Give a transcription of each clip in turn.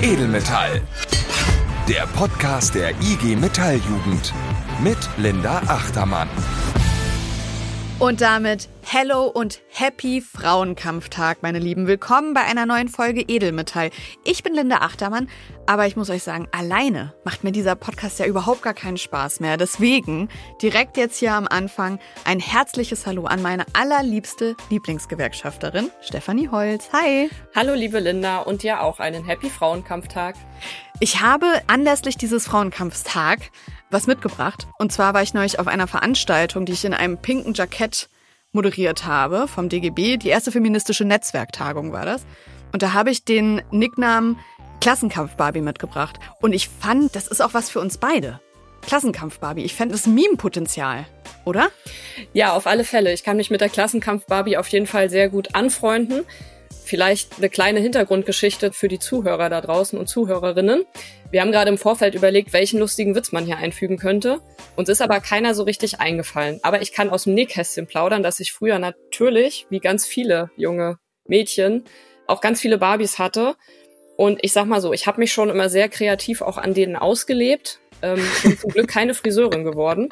Edelmetall. Der Podcast der IG Metalljugend mit Linda Achtermann. Und damit Hello und Happy Frauenkampftag, meine Lieben. Willkommen bei einer neuen Folge Edelmetall. Ich bin Linda Achtermann, aber ich muss euch sagen, alleine macht mir dieser Podcast ja überhaupt gar keinen Spaß mehr. Deswegen direkt jetzt hier am Anfang ein herzliches Hallo an meine allerliebste Lieblingsgewerkschafterin, Stefanie Holz. Hi! Hallo liebe Linda und dir auch einen Happy Frauenkampftag. Ich habe anlässlich dieses Frauenkampftag was mitgebracht. Und zwar war ich neulich auf einer Veranstaltung, die ich in einem pinken Jackett moderiert habe vom DGB. Die erste feministische Netzwerktagung war das. Und da habe ich den Nicknamen Klassenkampf-Barbie mitgebracht. Und ich fand, das ist auch was für uns beide. Klassenkampf-Barbie. Ich fände das Meme-Potenzial, oder? Ja, auf alle Fälle. Ich kann mich mit der Klassenkampf-Barbie auf jeden Fall sehr gut anfreunden. Vielleicht eine kleine Hintergrundgeschichte für die Zuhörer da draußen und Zuhörerinnen. Wir haben gerade im Vorfeld überlegt, welchen lustigen Witz man hier einfügen könnte. Uns ist aber keiner so richtig eingefallen. Aber ich kann aus dem Nähkästchen plaudern, dass ich früher natürlich, wie ganz viele junge Mädchen, auch ganz viele Barbies hatte. Und ich sag mal so, ich habe mich schon immer sehr kreativ auch an denen ausgelebt. Bin zum Glück keine Friseurin geworden.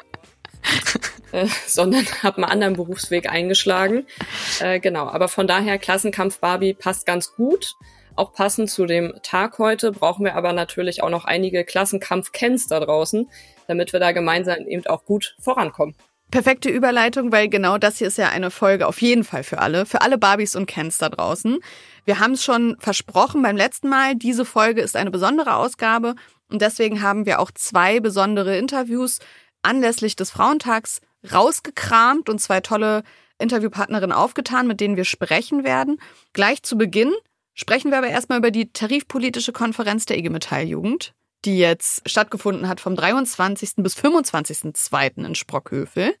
Sondern habe einen anderen Berufsweg eingeschlagen. Genau, aber von daher Klassenkampf Barbie passt ganz gut. Auch passend zu dem Tag heute brauchen wir aber natürlich auch noch einige Klassenkampf-Cans da draußen, damit wir da gemeinsam eben auch gut vorankommen. Perfekte Überleitung, weil genau das hier ist ja eine Folge auf jeden Fall für alle Barbies und Cans da draußen. Wir haben es schon versprochen beim letzten Mal, diese Folge ist eine besondere Ausgabe und deswegen haben wir auch 2 besondere Interviews anlässlich des Frauentags rausgekramt und 2 tolle Interviewpartnerinnen aufgetan, mit denen wir sprechen werden. Gleich zu Beginn sprechen wir aber erstmal über die tarifpolitische Konferenz der IG Metalljugend, die jetzt stattgefunden hat vom 23. bis 25.02. in Sprockhövel.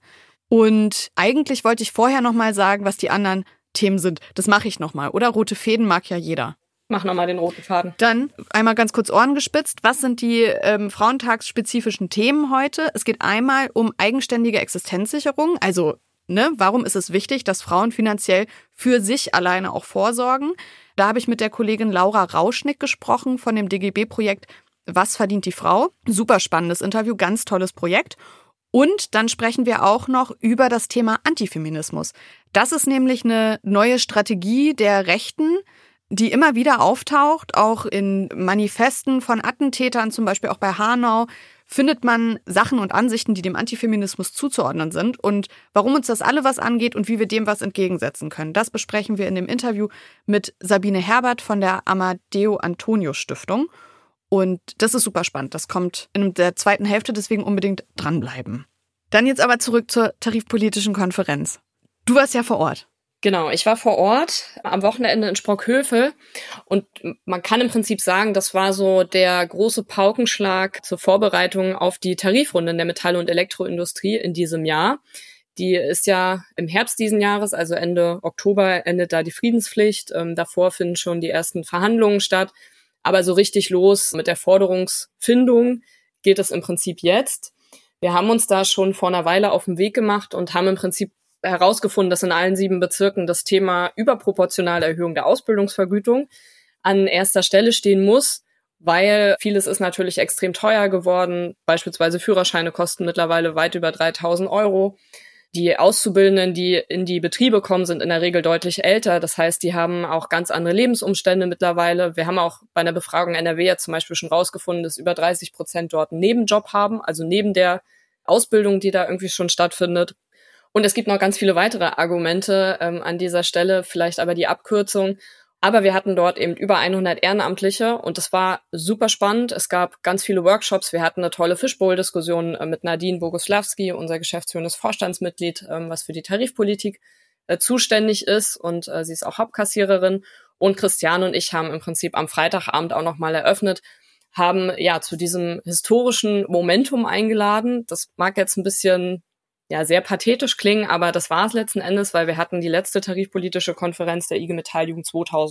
Und eigentlich wollte ich vorher nochmal sagen, was die anderen Themen sind. Das mache ich nochmal, oder? Rote Fäden mag ja jeder. Mach nochmal den roten Faden. Dann einmal ganz kurz Ohren gespitzt. Was sind die frauentagsspezifischen Themen heute? Es geht einmal um eigenständige Existenzsicherung. Also, warum ist es wichtig, dass Frauen finanziell für sich alleine auch vorsorgen? Da habe ich mit der Kollegin Laura Rauschnick gesprochen von dem DGB-Projekt Was verdient die Frau? Super spannendes Interview, ganz tolles Projekt. Und dann sprechen wir auch noch über das Thema Antifeminismus. Das ist nämlich eine neue Strategie der Rechten, die immer wieder auftaucht, auch in Manifesten von Attentätern, zum Beispiel auch bei Hanau, findet man Sachen und Ansichten, die dem Antifeminismus zuzuordnen sind und warum uns das alle was angeht und wie wir dem was entgegensetzen können. Das besprechen wir in dem Interview mit Sabine Herbert von der Amadeo Antonio Stiftung und das ist super spannend. Das kommt in der zweiten Hälfte, deswegen unbedingt dranbleiben. Dann jetzt aber zurück zur tarifpolitischen Konferenz. Du warst ja vor Ort. Genau, ich war vor Ort am Wochenende in Sprockhövel und man kann im Prinzip sagen, das war so der große Paukenschlag zur Vorbereitung auf die Tarifrunde in der Metall- und Elektroindustrie in diesem Jahr. Die ist ja im Herbst diesen Jahres, also Ende Oktober, endet da die Friedenspflicht. Davor finden schon die ersten Verhandlungen statt. Aber so richtig los mit der Forderungsfindung geht es im Prinzip jetzt. Wir haben uns da schon vor einer Weile auf den Weg gemacht und haben im Prinzip herausgefunden, dass in allen 7 Bezirken das Thema überproportionale Erhöhung der Ausbildungsvergütung an erster Stelle stehen muss, weil vieles ist natürlich extrem teuer geworden. Beispielsweise Führerscheine kosten mittlerweile weit über 3.000 €. Die Auszubildenden, die in die Betriebe kommen, sind in der Regel deutlich älter. Das heißt, die haben auch ganz andere Lebensumstände mittlerweile. Wir haben auch bei einer Befragung NRW ja zum Beispiel schon rausgefunden, dass über 30% dort einen Nebenjob haben, also neben der Ausbildung, die da irgendwie schon stattfindet. Und es gibt noch ganz viele weitere Argumente an dieser Stelle, vielleicht aber die Abkürzung. Aber wir hatten dort eben über 100 Ehrenamtliche und das war super spannend. Es gab ganz viele Workshops. Wir hatten eine tolle Fishbowl-Diskussion mit Nadine Boguslawski, unser geschäftsführendes Vorstandsmitglied, was für die Tarifpolitik zuständig ist und sie ist auch Hauptkassiererin. Und Christiane und ich haben im Prinzip am Freitagabend auch nochmal eröffnet, haben ja zu diesem historischen Momentum eingeladen. Das mag jetzt ein bisschen sehr pathetisch klingen, aber das war es letzten Endes, weil wir hatten die letzte tarifpolitische Konferenz der IG Metalljugend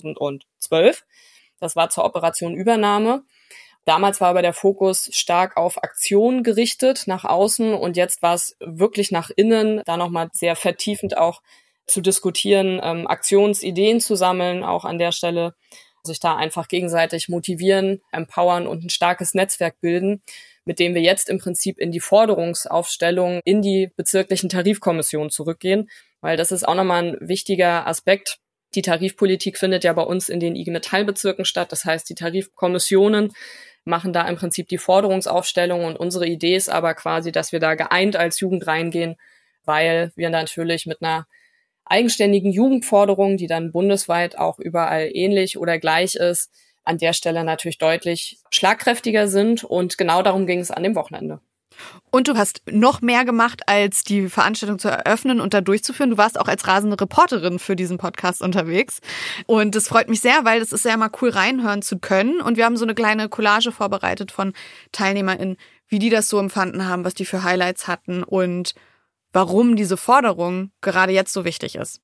2012. Das war zur Operation Übernahme. Damals war aber der Fokus stark auf Aktion gerichtet, nach außen, und jetzt war es wirklich nach innen, da nochmal sehr vertiefend auch zu diskutieren, Aktionsideen zu sammeln, auch an der Stelle. sich da einfach gegenseitig motivieren, empowern und ein starkes Netzwerk bilden, mit dem wir jetzt im Prinzip in die Forderungsaufstellung in die bezirklichen Tarifkommissionen zurückgehen, weil das ist auch nochmal ein wichtiger Aspekt. Die Tarifpolitik findet ja bei uns in den IG Metall-Bezirken statt. Das heißt, die Tarifkommissionen machen da im Prinzip die Forderungsaufstellung und unsere Idee ist aber quasi, dass wir da geeint als Jugend reingehen, weil wir natürlich mit einer eigenständigen Jugendforderung, die dann bundesweit auch überall ähnlich oder gleich ist, an der Stelle natürlich deutlich schlagkräftiger sind und genau darum ging es an dem Wochenende. Und du hast noch mehr gemacht, als die Veranstaltung zu eröffnen und da durchzuführen. Du warst auch als rasende Reporterin für diesen Podcast unterwegs. Und das freut mich sehr, weil es ist ja immer cool, reinhören zu können. Und wir haben so eine kleine Collage vorbereitet von TeilnehmerInnen, wie die das so empfunden haben, was die für Highlights hatten und warum diese Forderung gerade jetzt so wichtig ist.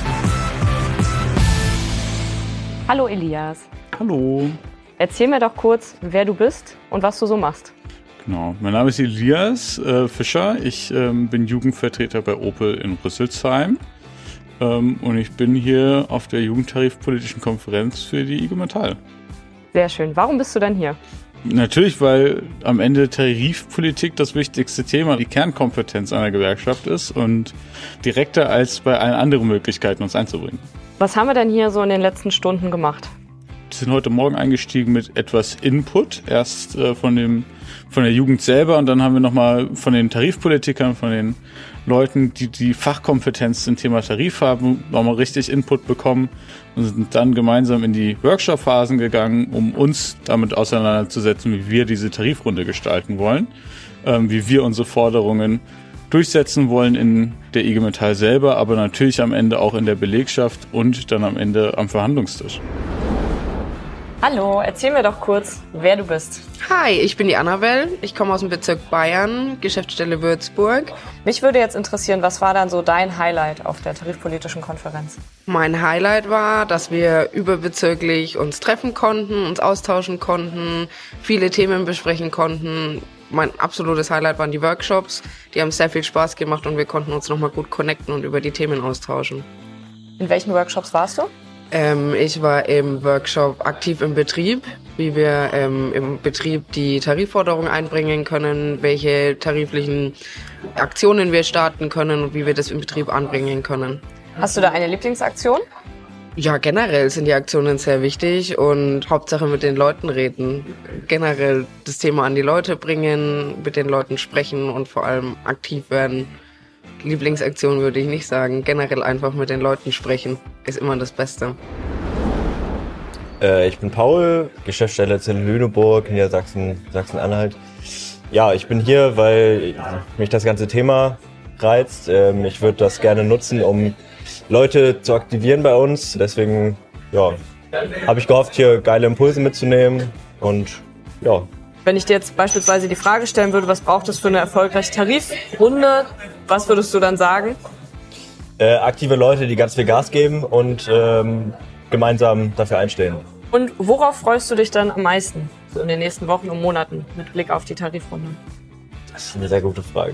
Hallo Elias. Hallo. Erzähl mir doch kurz, wer du bist und was du so machst. Genau, mein Name ist Elias Fischer. Ich bin Jugendvertreter bei Opel in Rüsselsheim und ich bin hier auf der Jugendtarifpolitischen Konferenz für die IG Metall. Sehr schön. Warum bist du denn hier? Natürlich, weil am Ende Tarifpolitik das wichtigste Thema, die Kernkompetenz einer Gewerkschaft ist und direkter als bei allen anderen Möglichkeiten, uns einzubringen. Was haben wir denn hier so in den letzten Stunden gemacht? Wir sind heute Morgen eingestiegen mit etwas Input, erst von der Jugend selber und dann haben wir nochmal von den Tarifpolitikern, von den Leuten, die die Fachkompetenz zum Thema Tarif haben, nochmal richtig Input bekommen und sind dann gemeinsam in die Workshop-Phasen gegangen, um uns damit auseinanderzusetzen, wie wir diese Tarifrunde gestalten wollen, wie wir unsere Forderungen durchsetzen wollen in der IG Metall selber, aber natürlich am Ende auch in der Belegschaft und dann am Ende am Verhandlungstisch. Hallo, erzähl mir doch kurz, wer du bist. Hi, ich bin die Annabelle. Ich komme aus dem Bezirk Bayern, Geschäftsstelle Würzburg. Mich würde jetzt interessieren, was war dann so dein Highlight auf der tarifpolitischen Konferenz? Mein Highlight war, dass wir überbezirklich uns treffen konnten, uns austauschen konnten, viele Themen besprechen konnten. Mein absolutes Highlight waren die Workshops. Die haben sehr viel Spaß gemacht und wir konnten uns nochmal gut connecten und über die Themen austauschen. In welchen Workshops warst du? Ich war im Workshop aktiv im Betrieb, wie wir im Betrieb die Tarifforderung einbringen können, welche tariflichen Aktionen wir starten können und wie wir das im Betrieb anbringen können. Hast du da eine Lieblingsaktion? Ja, generell sind die Aktionen sehr wichtig und Hauptsache mit den Leuten reden. Generell das Thema an die Leute bringen, mit den Leuten sprechen und vor allem aktiv werden. Lieblingsaktion würde ich nicht sagen. Generell einfach mit den Leuten sprechen ist immer das Beste. Ich bin Paul, Geschäftsstelle Zelle-Lüneburg, Niedersachsen, Sachsen-Anhalt. Ja, ich bin hier, weil mich das ganze Thema reizt. Ich würde das gerne nutzen, um Leute zu aktivieren bei uns. Deswegen habe ich gehofft, hier geile Impulse mitzunehmen. Und ja. Wenn ich dir jetzt beispielsweise die Frage stellen würde, was braucht es für eine erfolgreiche Tarifrunde, was würdest du dann sagen? Aktive Leute, die ganz viel Gas geben und gemeinsam dafür einstehen. Und worauf freust du dich dann am meisten so in den nächsten Wochen und Monaten mit Blick auf die Tarifrunde? Das ist eine sehr gute Frage.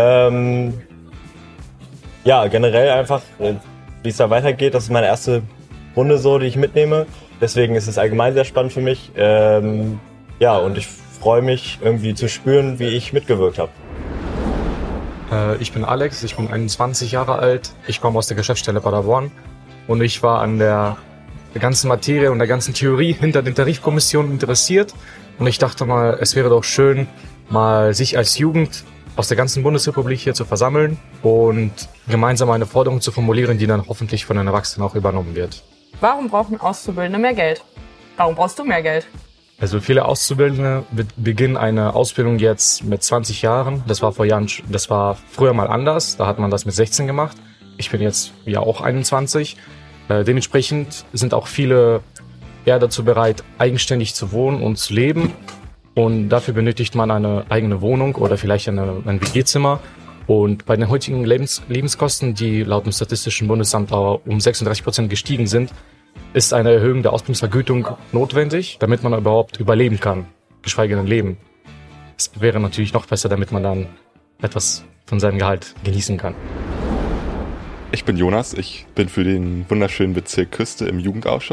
Generell einfach, wie es da weitergeht. Das ist meine erste Runde so, die ich mitnehme. Deswegen ist es allgemein sehr spannend für mich. Und ich freue mich irgendwie zu spüren, wie ich mitgewirkt habe. Ich bin Alex, ich bin 21 Jahre alt. Ich komme aus der Geschäftsstelle Paderborn und ich war an der ganzen Materie und der ganzen Theorie hinter den Tarifkommissionen interessiert. Und ich dachte mal, es wäre doch schön, mal sich als Jugend aus der ganzen Bundesrepublik hier zu versammeln und gemeinsam eine Forderung zu formulieren, die dann hoffentlich von den Erwachsenen auch übernommen wird. Warum brauchen Auszubildende mehr Geld? Warum brauchst du mehr Geld? Also viele Auszubildende beginnen eine Ausbildung jetzt mit 20 Jahren. Das war früher mal anders. Da hat man das mit 16 gemacht. Ich bin jetzt ja auch 21. Dementsprechend sind auch viele eher dazu bereit, eigenständig zu wohnen und zu leben. Und dafür benötigt man eine eigene Wohnung oder vielleicht ein WG-Zimmer. Und bei den heutigen Lebenskosten, die laut dem Statistischen Bundesamt auch um 36% gestiegen sind, ist eine Erhöhung der Ausbildungsvergütung notwendig, damit man überhaupt überleben kann, geschweige denn leben. Es wäre natürlich noch besser, damit man dann etwas von seinem Gehalt genießen kann. Ich bin Jonas, ich bin für den wunderschönen Bezirk Küste im Jugendausschuss.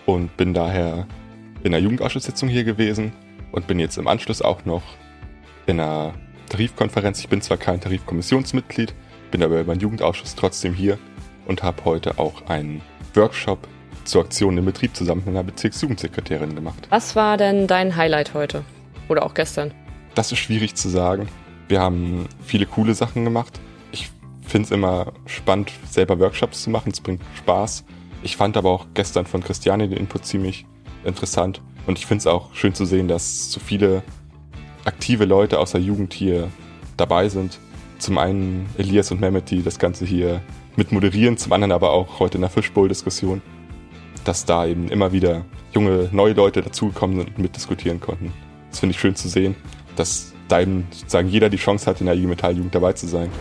und bin daher in der Jugendausschusssitzung hier gewesen und bin jetzt im Anschluss auch noch in einer Tarifkonferenz. Ich bin zwar kein Tarifkommissionsmitglied, bin aber über den Jugendausschuss trotzdem hier und habe heute auch einen Workshop zur Aktion im Betrieb zusammen mit einer Bezirksjugendsekretärin gemacht. Was war denn dein Highlight heute oder auch gestern? Das ist schwierig zu sagen. Wir haben viele coole Sachen gemacht. Ich finde es immer spannend, selber Workshops zu machen. Es bringt Spaß. Ich fand aber auch gestern von Christiane den Input ziemlich interessant. Und ich finde es auch schön zu sehen, dass so viele aktive Leute aus der Jugend hier dabei sind. Zum einen Elias und Mehmet, die das Ganze hier mit moderieren, zum anderen aber auch heute in der Fishbowl-Diskussion, dass da eben immer wieder junge, neue Leute dazugekommen sind und mitdiskutieren konnten. Das finde ich schön zu sehen, dass da eben sozusagen jeder die Chance hat, in der IG Metall-Jugend dabei zu sein.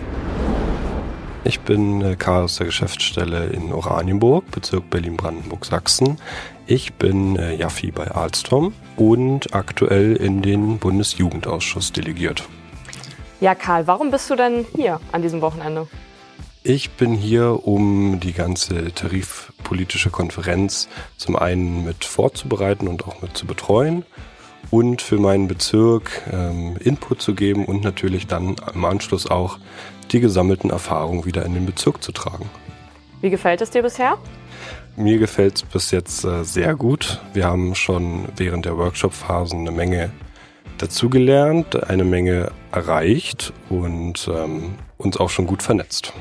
Ich bin Karl aus der Geschäftsstelle in Oranienburg, Bezirk Berlin-Brandenburg-Sachsen. Ich bin Jaffi bei Alstom und aktuell in den Bundesjugendausschuss delegiert. Ja, Karl, warum bist du denn hier an diesem Wochenende? Ich bin hier, um die ganze tarifpolitische Konferenz zum einen mit vorzubereiten und auch mit zu betreuen und für meinen Bezirk Input zu geben und natürlich dann im Anschluss auch die gesammelten Erfahrungen wieder in den Bezirk zu tragen. Wie gefällt es dir bisher? Mir gefällt es bis jetzt sehr gut. Wir haben schon während der Workshop-Phasen eine Menge dazugelernt, eine Menge erreicht und uns auch schon gut vernetzt.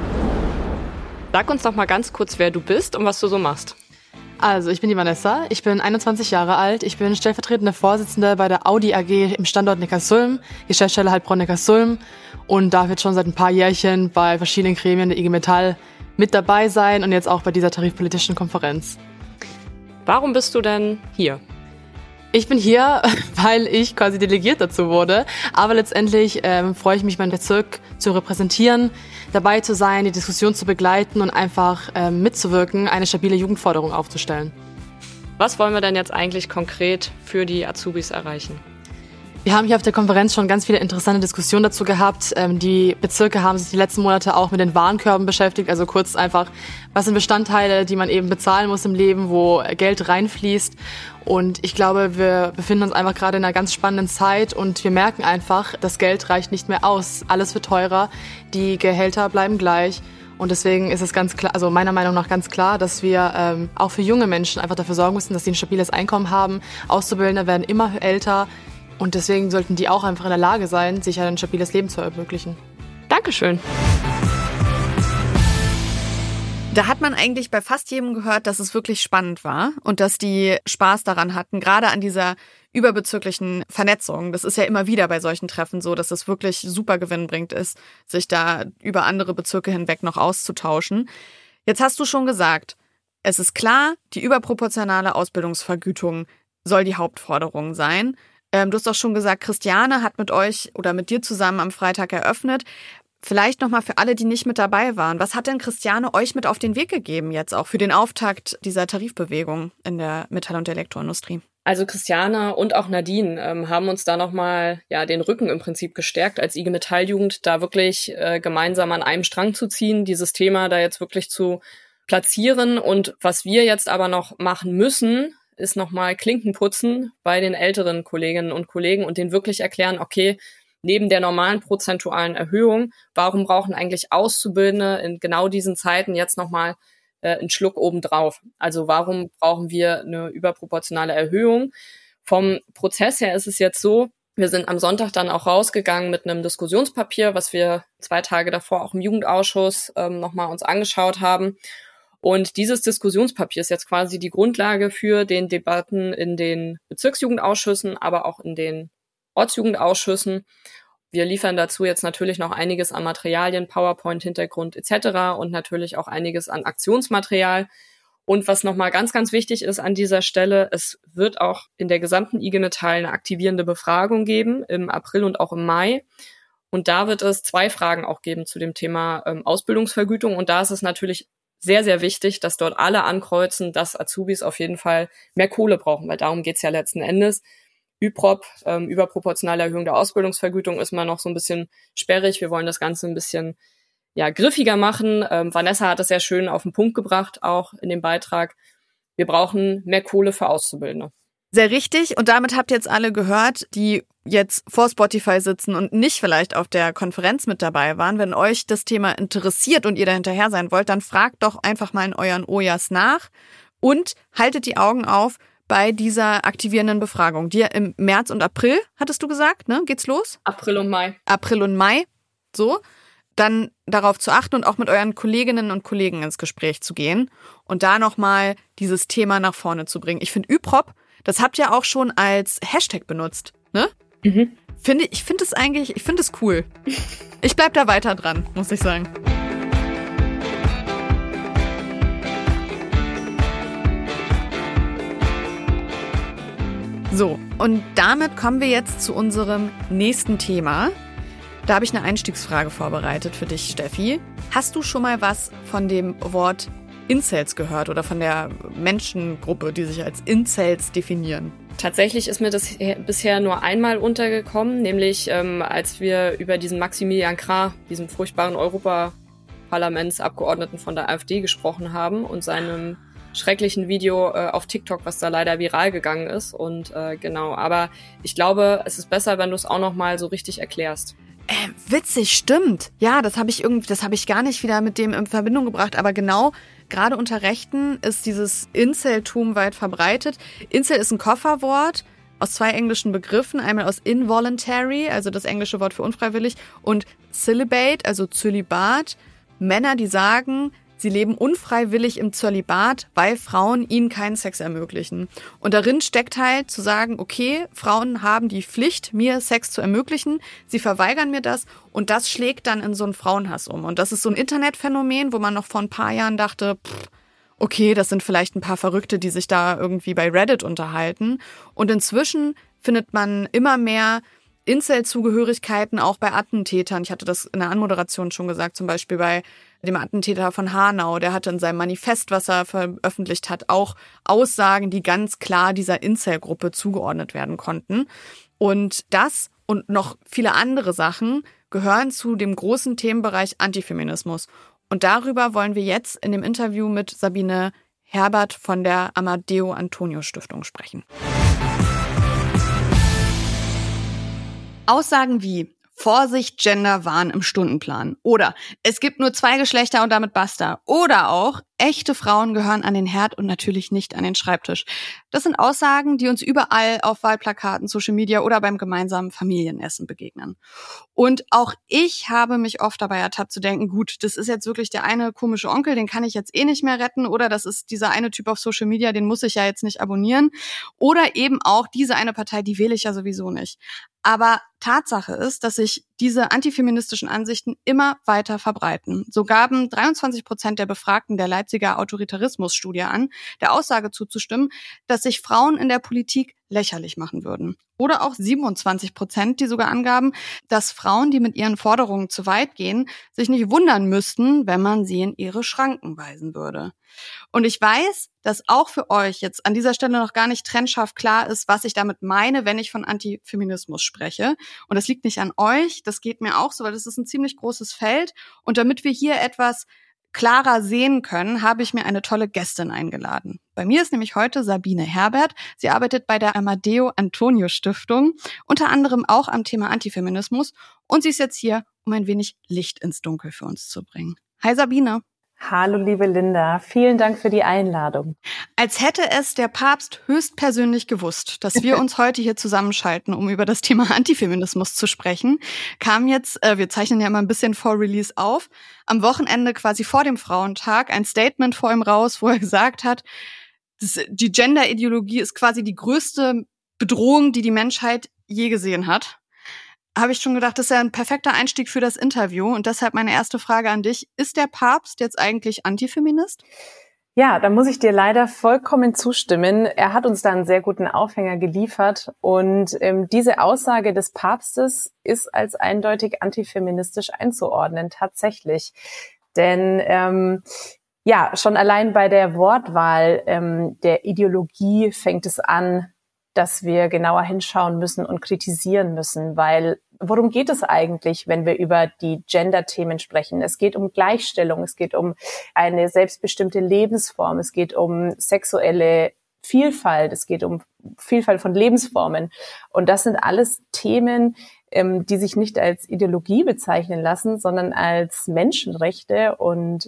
Sag uns doch mal ganz kurz, wer du bist und was du so machst. Also, ich bin die Vanessa, ich bin 21 Jahre alt, ich bin stellvertretende Vorsitzende bei der Audi AG im Standort Neckarsulm, Geschäftsstelle Heilbronn-Neckarsulm und darf jetzt schon seit ein paar Jährchen bei verschiedenen Gremien der IG Metall mit dabei sein und jetzt auch bei dieser tarifpolitischen Konferenz. Warum bist du denn hier? Ich bin hier, weil ich quasi delegiert dazu wurde, aber letztendlich freue ich mich, meinen Bezirk zu repräsentieren, dabei zu sein, die Diskussion zu begleiten und einfach mitzuwirken, eine stabile Jugendforderung aufzustellen. Was wollen wir denn jetzt eigentlich konkret für die Azubis erreichen? Wir haben hier auf der Konferenz schon ganz viele interessante Diskussionen dazu gehabt. Die Bezirke haben sich die letzten Monate auch mit den Warenkörben beschäftigt. Also kurz einfach, was sind Bestandteile, die man eben bezahlen muss im Leben, wo Geld reinfließt. Und ich glaube, wir befinden uns einfach gerade in einer ganz spannenden Zeit und wir merken einfach, das Geld reicht nicht mehr aus. Alles wird teurer, die Gehälter bleiben gleich. Und deswegen ist es ganz klar, also meiner Meinung nach ganz klar, dass wir auch für junge Menschen einfach dafür sorgen müssen, dass sie ein stabiles Einkommen haben. Auszubildende werden immer älter. Und deswegen sollten die auch einfach in der Lage sein, sich ein stabiles Leben zu ermöglichen. Dankeschön. Da hat man eigentlich bei fast jedem gehört, dass es wirklich spannend war und dass die Spaß daran hatten, gerade an dieser überbezirklichen Vernetzung. Das ist ja immer wieder bei solchen Treffen so, dass es wirklich super gewinnbringend ist, sich da über andere Bezirke hinweg noch auszutauschen. Jetzt hast du schon gesagt, es ist klar, die überproportionale Ausbildungsvergütung soll die Hauptforderung sein. Du hast auch schon gesagt, Christiane hat mit euch oder mit dir zusammen am Freitag eröffnet. Vielleicht nochmal für alle, die nicht mit dabei waren. Was hat denn Christiane euch mit auf den Weg gegeben jetzt auch für den Auftakt dieser Tarifbewegung in der Metall- und Elektroindustrie? Also Christiane und auch Nadine haben uns da nochmal den Rücken im Prinzip gestärkt als IG Metall-Jugend, da wirklich gemeinsam an einem Strang zu ziehen, dieses Thema da jetzt wirklich zu platzieren. Und was wir jetzt aber noch machen müssen, ist nochmal Klinken putzen bei den älteren Kolleginnen und Kollegen und denen wirklich erklären, okay, neben der normalen prozentualen Erhöhung, warum brauchen eigentlich Auszubildende in genau diesen Zeiten jetzt nochmal einen Schluck obendrauf? Also warum brauchen wir eine überproportionale Erhöhung? Vom Prozess her ist es jetzt so, wir sind am Sonntag dann auch rausgegangen mit einem Diskussionspapier, was wir 2 Tage davor auch im Jugendausschuss nochmal uns angeschaut haben. Und dieses Diskussionspapier ist jetzt quasi die Grundlage für den Debatten in den Bezirksjugendausschüssen, aber auch in den Ortsjugendausschüssen. Wir liefern dazu jetzt natürlich noch einiges an Materialien, PowerPoint, Hintergrund etc. und natürlich auch einiges an Aktionsmaterial. Und was nochmal ganz, ganz wichtig ist an dieser Stelle, es wird auch in der gesamten IG Metall eine aktivierende Befragung geben, im April und auch im Mai. Und da wird es 2 Fragen auch geben zu dem Thema Ausbildungsvergütung. Und da ist es natürlich sehr, sehr wichtig, dass dort alle ankreuzen, dass Azubis auf jeden Fall mehr Kohle brauchen, weil darum geht's ja letzten Endes. ÜPROP, überproportionale Erhöhung der Ausbildungsvergütung, ist mal noch so ein bisschen sperrig. Wir wollen das Ganze ein bisschen griffiger machen. Vanessa hat das sehr schön auf den Punkt gebracht, auch in dem Beitrag. wir brauchen mehr Kohle für Auszubildende. Sehr richtig. Und damit habt ihr jetzt alle gehört, die jetzt vor Spotify sitzen und nicht vielleicht auf der Konferenz mit dabei waren. Wenn euch das Thema interessiert und ihr da hinterher sein wollt, dann fragt doch einfach mal in euren Ojas nach und haltet die Augen auf bei dieser aktivierenden Befragung, die ja im März und April, hattest du gesagt, ne? Geht's los? April und Mai. April und Mai, so. Dann darauf zu achten und auch mit euren Kolleginnen und Kollegen ins Gespräch zu gehen und da nochmal dieses Thema nach vorne zu bringen. Ich finde Üprop, das habt ihr auch schon als Hashtag benutzt, ne? Mhm. Ich finde es cool. Ich bleib da weiter dran, muss ich sagen. So, und damit kommen wir jetzt zu unserem nächsten Thema. Da habe ich eine Einstiegsfrage vorbereitet für dich, Steffi. Hast du schon mal was von dem Wort Incels gehört oder von der Menschengruppe, die sich als Incels definieren? Tatsächlich ist mir das bisher nur einmal untergekommen, nämlich als wir über diesen Maximilian Krah, diesen furchtbaren Europaparlamentsabgeordneten von der AfD gesprochen haben und seinem schrecklichen Video auf TikTok, was da leider viral gegangen ist. Und genau, aber ich glaube, es ist besser, wenn du es auch noch mal so richtig erklärst. Witzig, stimmt. Ja, das habe ich gar nicht wieder mit dem in Verbindung gebracht, aber genau, gerade unter Rechten ist dieses Inceltum weit verbreitet. Incel ist ein Kofferwort aus 2 englischen Begriffen, einmal aus involuntary, also das englische Wort für unfreiwillig, und celibate, also Zölibat. Männer, die sagen, sie leben unfreiwillig im Zölibat, weil Frauen ihnen keinen Sex ermöglichen. Und darin steckt halt zu sagen, okay, Frauen haben die Pflicht, mir Sex zu ermöglichen, sie verweigern mir das und das schlägt dann in so einen Frauenhass um. Und das ist so ein Internetphänomen, wo man noch vor ein paar Jahren dachte, okay, das sind vielleicht ein paar Verrückte, die sich da irgendwie bei Reddit unterhalten. Und inzwischen findet man immer mehr Incel-Zugehörigkeiten auch bei Attentätern. Ich hatte das in der Anmoderation schon gesagt, zum Beispiel bei dem Attentäter von Hanau. Der hatte in seinem Manifest, was er veröffentlicht hat, auch Aussagen, die ganz klar dieser Incel-Gruppe zugeordnet werden konnten. Und das und noch viele andere Sachen gehören zu dem großen Themenbereich Antifeminismus. Und darüber wollen wir jetzt in dem Interview mit Sabine Herbert von der Amadeo Antonio Stiftung sprechen. Aussagen wie Vorsicht, Genderwahn im Stundenplan oder es gibt nur 2 Geschlechter und damit basta oder auch echte Frauen gehören an den Herd und natürlich nicht an den Schreibtisch. Das sind Aussagen, die uns überall auf Wahlplakaten, Social Media oder beim gemeinsamen Familienessen begegnen. Und auch ich habe mich oft dabei ertappt zu denken, gut, das ist jetzt wirklich der eine komische Onkel, den kann ich jetzt eh nicht mehr retten oder das ist dieser eine Typ auf Social Media, den muss ich ja jetzt nicht abonnieren oder eben auch diese eine Partei, die wähle ich ja sowieso nicht. Aber Tatsache ist, dass sich diese antifeministischen Ansichten immer weiter verbreiten. So gaben 23% der Befragten der Leipziger Autoritarismus-Studie an, der Aussage zuzustimmen, dass sich Frauen in der Politik lächerlich machen würden. Oder auch 27%, die sogar angaben, dass Frauen, die mit ihren Forderungen zu weit gehen, sich nicht wundern müssten, wenn man sie in ihre Schranken weisen würde. Und ich weiß, dass auch für euch jetzt an dieser Stelle noch gar nicht trennscharf klar ist, was ich damit meine, wenn ich von Antifeminismus spreche. Und das liegt nicht an euch, das geht mir auch so, weil das ist ein ziemlich großes Feld. Und damit wir hier etwas klarer sehen können, habe ich mir eine tolle Gästin eingeladen. Bei mir ist nämlich heute Sabine Herbert. Sie arbeitet bei der Amadeo Antonio Stiftung, unter anderem auch am Thema Antifeminismus. Und sie ist jetzt hier, um ein wenig Licht ins Dunkel für uns zu bringen. Hi Sabine. Hallo liebe Linda, vielen Dank für die Einladung. Als hätte es der Papst höchstpersönlich gewusst, dass wir uns heute hier zusammenschalten, um über das Thema Antifeminismus zu sprechen, kam jetzt, wir zeichnen ja immer ein bisschen vor Release auf, am Wochenende quasi vor dem Frauentag ein Statement vor ihm raus, wo er gesagt hat, die Gender-Ideologie ist quasi die größte Bedrohung, die die Menschheit je gesehen hat. Habe ich schon gedacht, das ist ja ein perfekter Einstieg für das Interview. Und deshalb meine erste Frage an dich. Ist der Papst jetzt eigentlich Antifeminist? Ja, da muss ich dir leider vollkommen zustimmen. Er hat uns da einen sehr guten Aufhänger geliefert. Und diese Aussage des Papstes ist als eindeutig antifeministisch einzuordnen, tatsächlich. Denn ja, schon allein bei der Wortwahl der Ideologie fängt es an, dass wir genauer hinschauen müssen und kritisieren müssen, weil worum geht es eigentlich, wenn wir über die Gender-Themen sprechen? Es geht um Gleichstellung, es geht um eine selbstbestimmte Lebensform, es geht um sexuelle Vielfalt, es geht um Vielfalt von Lebensformen. Und das sind alles Themen, die sich nicht als Ideologie bezeichnen lassen, sondern als Menschenrechte. Und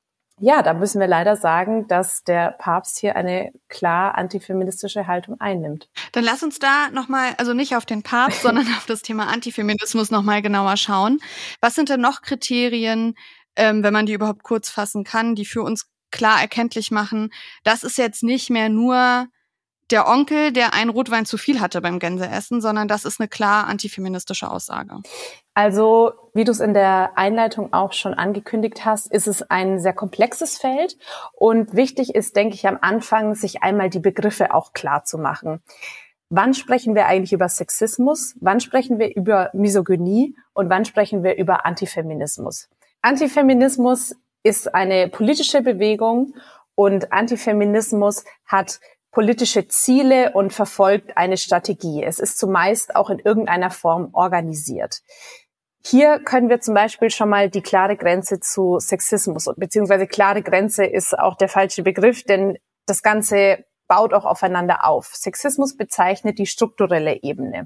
ja, da müssen wir leider sagen, dass der Papst hier eine klar antifeministische Haltung einnimmt. Dann lass uns da nochmal, also nicht auf den Papst, sondern auf das Thema Antifeminismus nochmal genauer schauen. Was sind denn noch Kriterien, wenn man die überhaupt kurz fassen kann, die für uns klar erkenntlich machen, das ist jetzt nicht mehr nur der Onkel, der einen Rotwein zu viel hatte beim Gänseessen, sondern das ist eine klar antifeministische Aussage? Also, wie du es in der Einleitung auch schon angekündigt hast, ist es ein sehr komplexes Feld. Und wichtig ist, denke ich, am Anfang, sich einmal die Begriffe auch klar zu machen. Wann sprechen wir eigentlich über Sexismus? Wann sprechen wir über Misogynie? Und wann sprechen wir über Antifeminismus? Antifeminismus ist eine politische Bewegung und Antifeminismus hat politische Ziele und verfolgt eine Strategie. Es ist zumeist auch in irgendeiner Form organisiert. Hier können wir zum Beispiel schon mal die klare Grenze zu Sexismus, beziehungsweise klare Grenze ist auch der falsche Begriff, denn das Ganze baut auch aufeinander auf. Sexismus bezeichnet die strukturelle Ebene.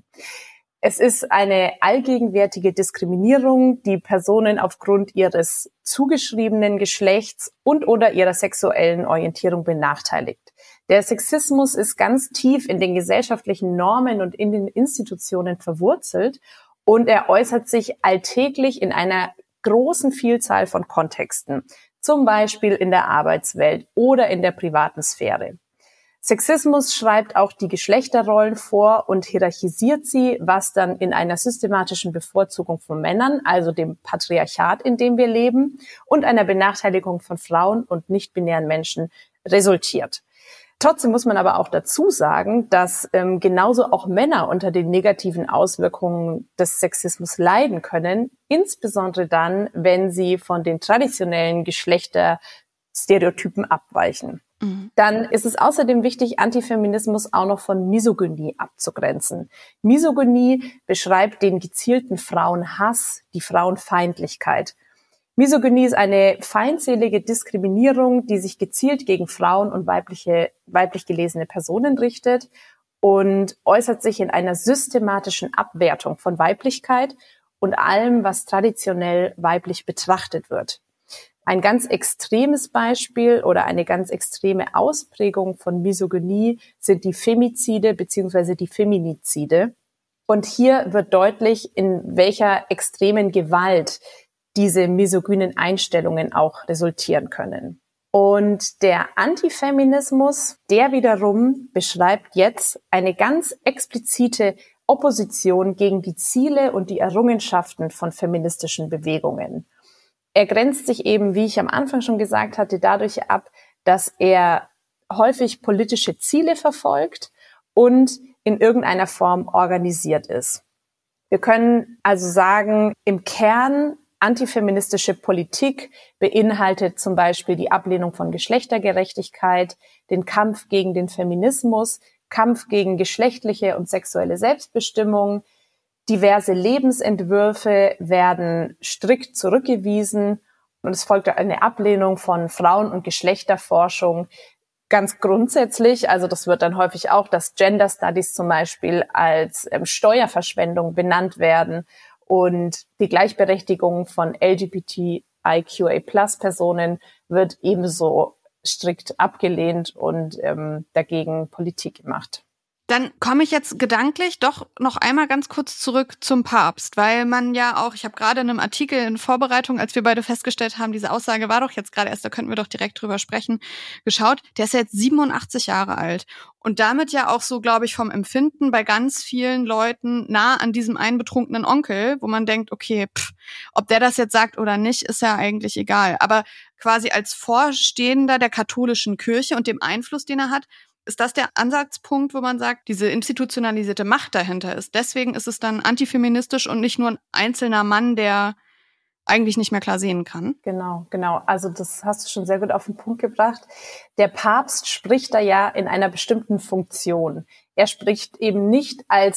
Es ist eine allgegenwärtige Diskriminierung, die Personen aufgrund ihres zugeschriebenen Geschlechts und/oder ihrer sexuellen Orientierung benachteiligt. Der Sexismus ist ganz tief in den gesellschaftlichen Normen und in den Institutionen verwurzelt und er äußert sich alltäglich in einer großen Vielzahl von Kontexten, zum Beispiel in der Arbeitswelt oder in der privaten Sphäre. Sexismus schreibt auch die Geschlechterrollen vor und hierarchisiert sie, was dann in einer systematischen Bevorzugung von Männern, also dem Patriarchat, in dem wir leben, und einer Benachteiligung von Frauen und nicht-binären Menschen resultiert. Trotzdem muss man aber auch dazu sagen, dass genauso auch Männer unter den negativen Auswirkungen des Sexismus leiden können, insbesondere dann, wenn sie von den traditionellen Geschlechterstereotypen abweichen. Dann ist es außerdem wichtig, Antifeminismus auch noch von Misogynie abzugrenzen. Misogynie beschreibt den gezielten Frauenhass, die Frauenfeindlichkeit. Misogynie ist eine feindselige Diskriminierung, die sich gezielt gegen Frauen und weiblich gelesene Personen richtet und äußert sich in einer systematischen Abwertung von Weiblichkeit und allem, was traditionell weiblich betrachtet wird. Ein ganz extremes Beispiel oder eine ganz extreme Ausprägung von Misogynie sind die Femizide bzw. die Feminizide. Und hier wird deutlich, in welcher extremen Gewalt diese misogynen Einstellungen auch resultieren können. Und der Antifeminismus, der wiederum beschreibt jetzt eine ganz explizite Opposition gegen die Ziele und die Errungenschaften von feministischen Bewegungen. Er grenzt sich eben, wie ich am Anfang schon gesagt hatte, dadurch ab, dass er häufig politische Ziele verfolgt und in irgendeiner Form organisiert ist. Wir können also sagen, im Kern antifeministische Politik beinhaltet zum Beispiel die Ablehnung von Geschlechtergerechtigkeit, den Kampf gegen den Feminismus, Kampf gegen geschlechtliche und sexuelle Selbstbestimmung. Diverse Lebensentwürfe werden strikt zurückgewiesen und es folgt eine Ablehnung von Frauen- und Geschlechterforschung ganz grundsätzlich. Also das wird dann häufig auch, dass Gender Studies zum Beispiel als Steuerverschwendung benannt werden und die Gleichberechtigung von LGBTIQA+-Personen wird ebenso strikt abgelehnt und dagegen Politik gemacht. Dann komme ich jetzt gedanklich doch noch einmal ganz kurz zurück zum Papst, weil man ja auch, ich habe gerade in einem Artikel in Vorbereitung, als wir beide festgestellt haben, diese Aussage war doch jetzt gerade erst, da könnten wir doch direkt drüber sprechen, geschaut, der ist ja jetzt 87 Jahre alt und damit ja auch so, glaube ich, vom Empfinden bei ganz vielen Leuten nah an diesem einen betrunkenen Onkel, wo man denkt, okay, ob der das jetzt sagt oder nicht, ist ja eigentlich egal, aber quasi als Vorstehender der katholischen Kirche und dem Einfluss, den er hat, ist das der Ansatzpunkt, wo man sagt, diese institutionalisierte Macht dahinter ist? Deswegen ist es dann antifeministisch und nicht nur ein einzelner Mann, der eigentlich nicht mehr klar sehen kann? Genau. Also das hast du schon sehr gut auf den Punkt gebracht. Der Papst spricht da ja in einer bestimmten Funktion. Er spricht eben nicht als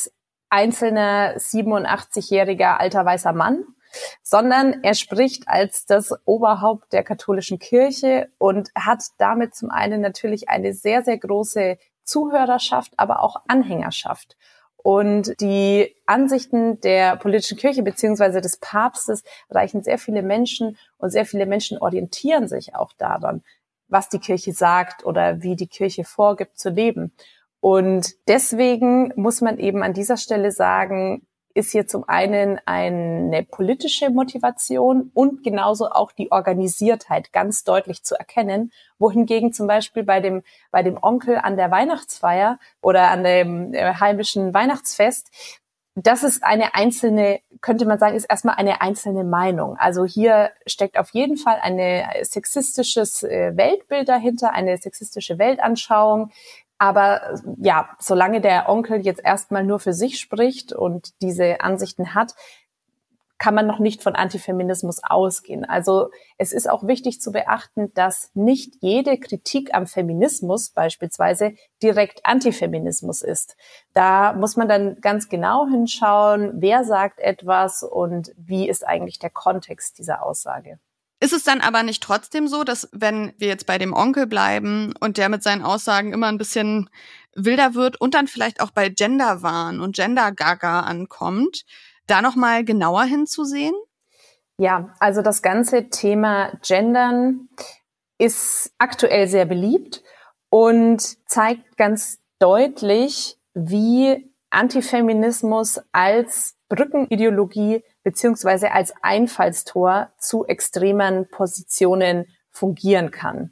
einzelner 87-jähriger alter weißer Mann, sondern er spricht als das Oberhaupt der katholischen Kirche und hat damit zum einen natürlich eine sehr, sehr große Zuhörerschaft, aber auch Anhängerschaft. Und die Ansichten der politischen Kirche beziehungsweise des Papstes erreichen sehr viele Menschen und sehr viele Menschen orientieren sich auch daran, was die Kirche sagt oder wie die Kirche vorgibt zu leben. Und deswegen muss man eben an dieser Stelle sagen, ist hier zum einen eine politische Motivation und genauso auch die Organisiertheit ganz deutlich zu erkennen, wohingegen zum Beispiel bei dem Onkel an der Weihnachtsfeier oder an dem heimischen Weihnachtsfest, das ist eine einzelne, könnte man sagen, ist erstmal eine einzelne Meinung. Also hier steckt auf jeden Fall ein sexistisches Weltbild dahinter, eine sexistische Weltanschauung. Aber ja, solange der Onkel jetzt erstmal nur für sich spricht und diese Ansichten hat, kann man noch nicht von Antifeminismus ausgehen. Also es ist auch wichtig zu beachten, dass nicht jede Kritik am Feminismus beispielsweise direkt Antifeminismus ist. Da muss man dann ganz genau hinschauen, wer sagt etwas und wie ist eigentlich der Kontext dieser Aussage. Ist es dann aber nicht trotzdem so, dass wenn wir jetzt bei dem Onkel bleiben und der mit seinen Aussagen immer ein bisschen wilder wird und dann vielleicht auch bei Genderwahn und Gender-Gaga ankommt, da nochmal genauer hinzusehen? Ja, also das ganze Thema Gendern ist aktuell sehr beliebt und zeigt ganz deutlich, wie Antifeminismus als Brückenideologie beziehungsweise als Einfallstor zu extremen Positionen fungieren kann.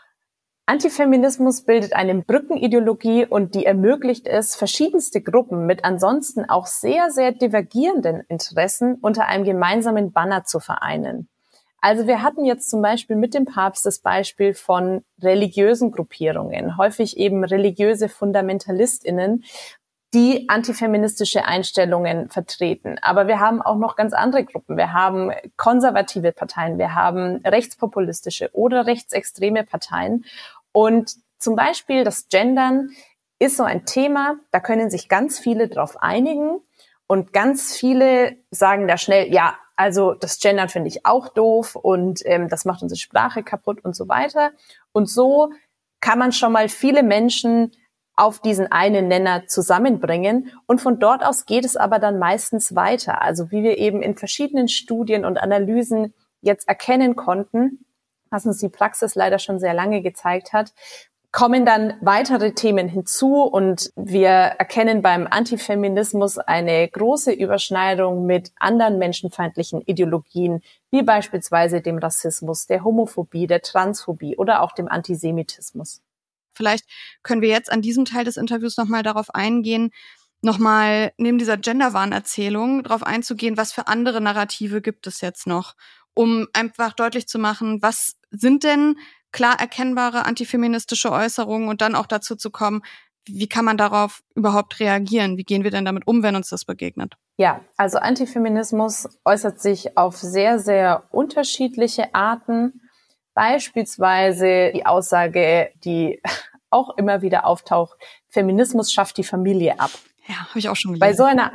Antifeminismus bildet eine Brückenideologie und die ermöglicht es, verschiedenste Gruppen mit ansonsten auch sehr, sehr divergierenden Interessen unter einem gemeinsamen Banner zu vereinen. Also wir hatten jetzt zum Beispiel mit dem Papst das Beispiel von religiösen Gruppierungen, häufig eben religiöse FundamentalistInnen, die antifeministische Einstellungen vertreten. Aber wir haben auch noch ganz andere Gruppen. Wir haben konservative Parteien, wir haben rechtspopulistische oder rechtsextreme Parteien. Und zum Beispiel das Gendern ist so ein Thema, da können sich ganz viele drauf einigen und ganz viele sagen da schnell, ja, also das Gendern finde ich auch doof und das macht unsere Sprache kaputt und so weiter. Und so kann man schon mal viele Menschen auf diesen einen Nenner zusammenbringen. Und von dort aus geht es aber dann meistens weiter. Also wie wir eben in verschiedenen Studien und Analysen jetzt erkennen konnten, was uns die Praxis leider schon sehr lange gezeigt hat, kommen dann weitere Themen hinzu und wir erkennen beim Antifeminismus eine große Überschneidung mit anderen menschenfeindlichen Ideologien, wie beispielsweise dem Rassismus, der Homophobie, der Transphobie oder auch dem Antisemitismus. Vielleicht können wir jetzt an diesem Teil des Interviews nochmal darauf eingehen, nochmal neben dieser Genderwahn-Erzählung darauf einzugehen, was für andere Narrative gibt es jetzt noch, um einfach deutlich zu machen, was sind denn klar erkennbare antifeministische Äußerungen und dann auch dazu zu kommen, wie kann man darauf überhaupt reagieren? Wie gehen wir denn damit um, wenn uns das begegnet? Ja, also Antifeminismus äußert sich auf sehr, sehr unterschiedliche Arten. Beispielsweise die Aussage, die auch immer wieder auftaucht, Feminismus schafft die Familie ab. Ja, habe ich auch schon gelesen. Bei so einer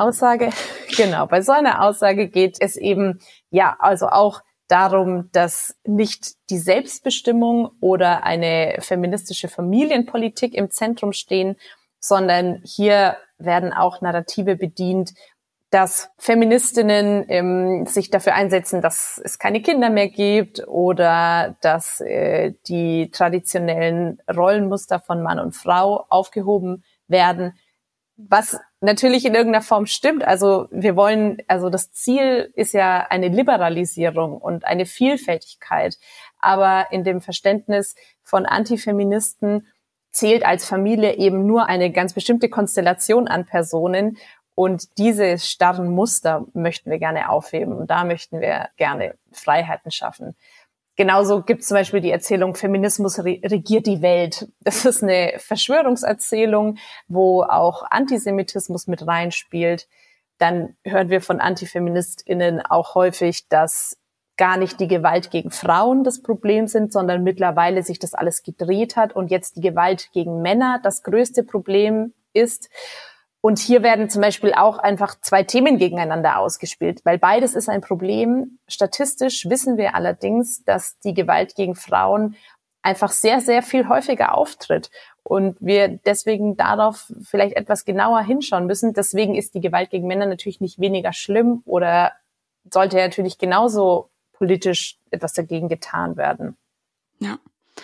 Aussage geht es eben, ja, also auch darum, dass nicht die Selbstbestimmung oder eine feministische Familienpolitik im Zentrum stehen, sondern hier werden auch Narrative bedient, dass Feministinnen sich dafür einsetzen, dass es keine Kinder mehr gibt oder dass die traditionellen Rollenmuster von Mann und Frau aufgehoben werden, was natürlich in irgendeiner Form stimmt. Also das Ziel ist ja eine Liberalisierung und eine Vielfältigkeit. Aber in dem Verständnis von Antifeministen zählt als Familie eben nur eine ganz bestimmte Konstellation an Personen. Und diese starren Muster möchten wir gerne aufheben. Und da möchten wir gerne Freiheiten schaffen. Genauso gibt es zum Beispiel die Erzählung, Feminismus regiert die Welt. Das ist eine Verschwörungserzählung, wo auch Antisemitismus mit reinspielt. Dann hören wir von AntifeministInnen auch häufig, dass gar nicht die Gewalt gegen Frauen das Problem sind, sondern mittlerweile sich das alles gedreht hat und jetzt die Gewalt gegen Männer das größte Problem ist. Und hier werden zum Beispiel auch einfach 2 Themen gegeneinander ausgespielt, weil beides ist ein Problem. Statistisch wissen wir allerdings, dass die Gewalt gegen Frauen einfach sehr, sehr viel häufiger auftritt und wir deswegen darauf vielleicht etwas genauer hinschauen müssen. Deswegen ist die Gewalt gegen Männer natürlich nicht weniger schlimm oder sollte natürlich genauso politisch etwas dagegen getan werden. Ja.